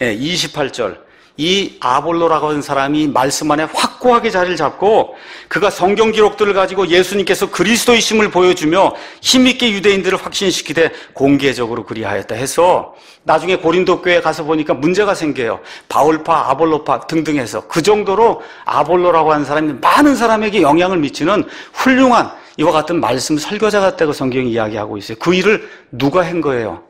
28절. 이 아볼로라고 하는 사람이 말씀 안에 확고하게 자리를 잡고 그가 성경 기록들을 가지고 예수님께서 그리스도이심을 보여주며 힘있게 유대인들을 확신시키되 공개적으로 그리하였다 해서 나중에 고린도 교회에 가서 보니까 문제가 생겨요. 바울파, 아볼로파 등등 해서 그 정도로 아볼로라고 하는 사람이 많은 사람에게 영향을 미치는 훌륭한 이와 같은 말씀 설교자 같다고 성경이 이야기하고 있어요. 그 일을 누가 한 거예요?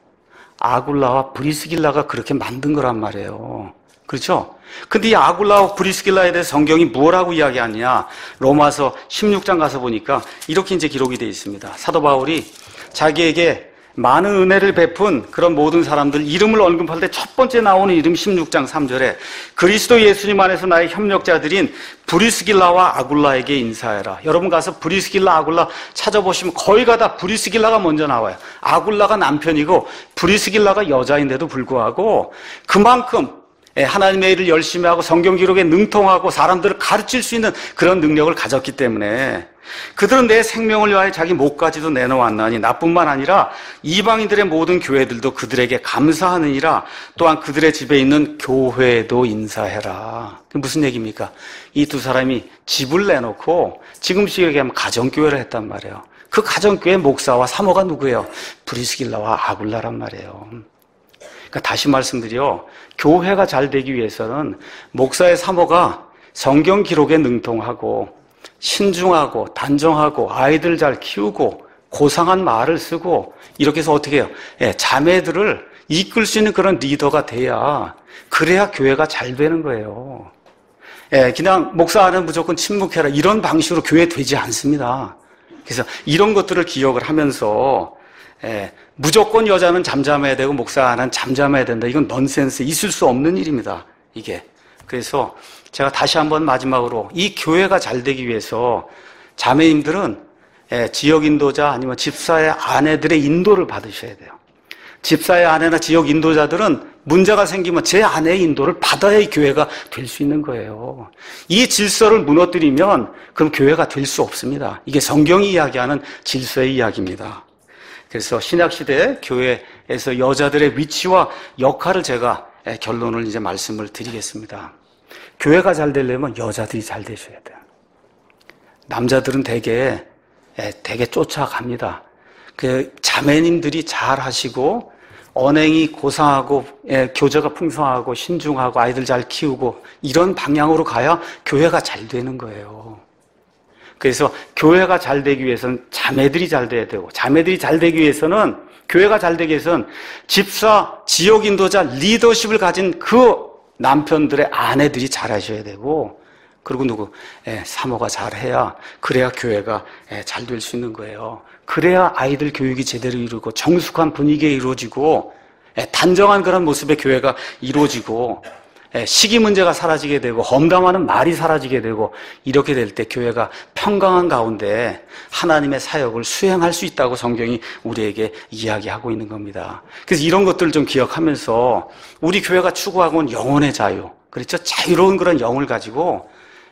아굴라와 브리스길라가 그렇게 만든 거란 말이에요. 그렇죠? 근데 이 아굴라와 브리스길라에 대해 성경이 뭐라고 이야기하느냐? 로마서 16장 가서 보니까 이렇게 이제 기록이 되어 있습니다. 사도 바울이 자기에게 많은 은혜를 베푼 그런 모든 사람들 이름을 언급할 때 첫 번째 나오는 이름 16장 3절에 그리스도 예수님 안에서 나의 협력자들인 브리스길라와 아굴라에게 인사해라. 여러분 가서 브리스길라, 아굴라 찾아보시면 거의 다 브리스길라가 먼저 나와요. 아굴라가 남편이고 브리스길라가 여자인데도 불구하고 그만큼 하나님의 일을 열심히 하고 성경 기록에 능통하고 사람들을 가르칠 수 있는 그런 능력을 가졌기 때문에 그들은 내 생명을 위하여 자기 목까지도 내놓았나니 나뿐만 아니라 이방인들의 모든 교회들도 그들에게 감사하느니라. 또한 그들의 집에 있는 교회도 인사해라. 무슨 얘기입니까? 이 두 사람이 집을 내놓고 지금식 얘기하면 가정교회를 했단 말이에요. 그 가정교회 목사와 사모가 누구예요? 브리스길라와 아굴라란 말이에요. 그러니까 다시 말씀드려, 교회가 잘 되기 위해서는 목사의 사모가 성경 기록에 능통하고 신중하고 단정하고 아이들 잘 키우고 고상한 말을 쓰고 이렇게 해서 어떻게 해요? 자매들을 이끌 수 있는 그런 리더가 돼야 그래야 교회가 잘 되는 거예요. 그냥 목사 안에는 무조건 침묵해라 이런 방식으로 교회 되지 않습니다. 그래서 이런 것들을 기억을 하면서 무조건 여자는 잠잠해야 되고 목사 안은 잠잠해야 된다. 이건 넌센스, 있을 수 없는 일입니다. 이게. 그래서 제가 다시 한번 마지막으로 이 교회가 잘 되기 위해서 자매님들은 지역 인도자 아니면 집사의 아내들의 인도를 받으셔야 돼요. 집사의 아내나 지역 인도자들은 문제가 생기면 제 아내의 인도를 받아야 이 교회가 될 수 있는 거예요. 이 질서를 무너뜨리면 그럼 교회가 될 수 없습니다. 이게 성경이 이야기하는 질서의 이야기입니다. 그래서 신약시대 교회에서 여자들의 위치와 역할을 제가 결론을 이제 말씀을 드리겠습니다. 교회가 잘 되려면 여자들이 잘 되셔야 돼요. 남자들은 되게 쫓아갑니다. 그 자매님들이 잘 하시고 언행이 고상하고 교제가 풍성하고 신중하고 아이들 잘 키우고 이런 방향으로 가야 교회가 잘 되는 거예요. 그래서 교회가 잘 되기 위해서는 자매들이 잘 돼야 되고 자매들이 잘 되기 위해서는 교회가 잘 되기 위해서는 집사, 지역 인도자, 리더십을 가진 그 남편들의 아내들이 잘 하셔야 되고 그리고 사모가 잘해야 그래야 교회가 잘 될 수 있는 거예요. 그래야 아이들 교육이 제대로 이루고 정숙한 분위기에 이루어지고 단정한 그런 모습의 교회가 이루어지고 시기 문제가 사라지게 되고 험담하는 말이 사라지게 되고 이렇게 될 때 교회가 평강한 가운데 하나님의 사역을 수행할 수 있다고 성경이 우리에게 이야기하고 있는 겁니다. 그래서 이런 것들을 좀 기억하면서 우리 교회가 추구하고 있는 영혼의 자유, 그렇죠? 자유로운 그런 영을 가지고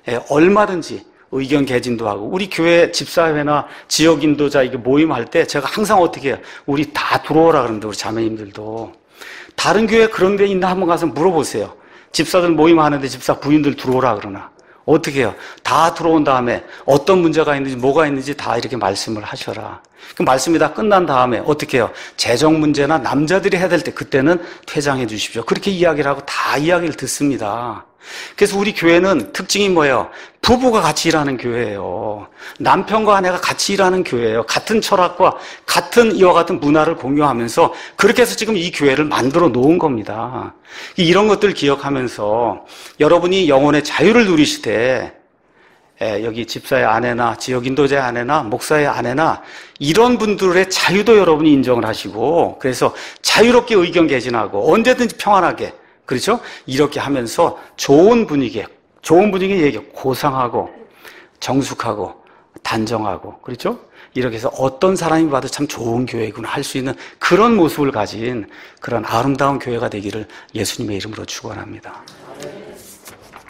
얼마든지 의견 개진도 하고 우리 교회 집사회나 지역 인도자 이게 모임할 때 제가 항상 어떻게 해요? 우리 다 들어오라 그러는데 우리 자매님들도 다른 교회 그런 데 있나 한번 가서 물어보세요. 집사들 모임하는데 집사 부인들 들어오라 그러나 어떻게 해요? 다 들어온 다음에 어떤 문제가 있는지 뭐가 있는지 다 이렇게 말씀을 하셔라. 그 말씀이 다 끝난 다음에 어떻게 해요? 재정 문제나 남자들이 해야 될 때 그때는 퇴장해 주십시오. 그렇게 이야기를 하고 다 이야기를 듣습니다. 그래서 우리 교회는 특징이 뭐예요? 부부가 같이 일하는 교회예요. 남편과 아내가 같이 일하는 교회예요. 같은 철학과 같은 이와 같은 문화를 공유하면서 그렇게 해서 지금 이 교회를 만들어 놓은 겁니다. 이런 것들 기억하면서 여러분이 영혼의 자유를 누리실 때 여기 집사의 아내나 지역 인도자의 아내나 목사의 아내나 이런 분들의 자유도 여러분이 인정을 하시고 그래서 자유롭게 의견 개진하고 언제든지 평안하게 그렇죠? 이렇게 하면서 좋은 분위기에 얘기 고상하고 정숙하고 단정하고 그렇죠? 이렇게 해서 어떤 사람이 봐도 참 좋은 교회구나 할 수 있는 그런 모습을 가진 그런 아름다운 교회가 되기를 예수님의 이름으로 축원합니다.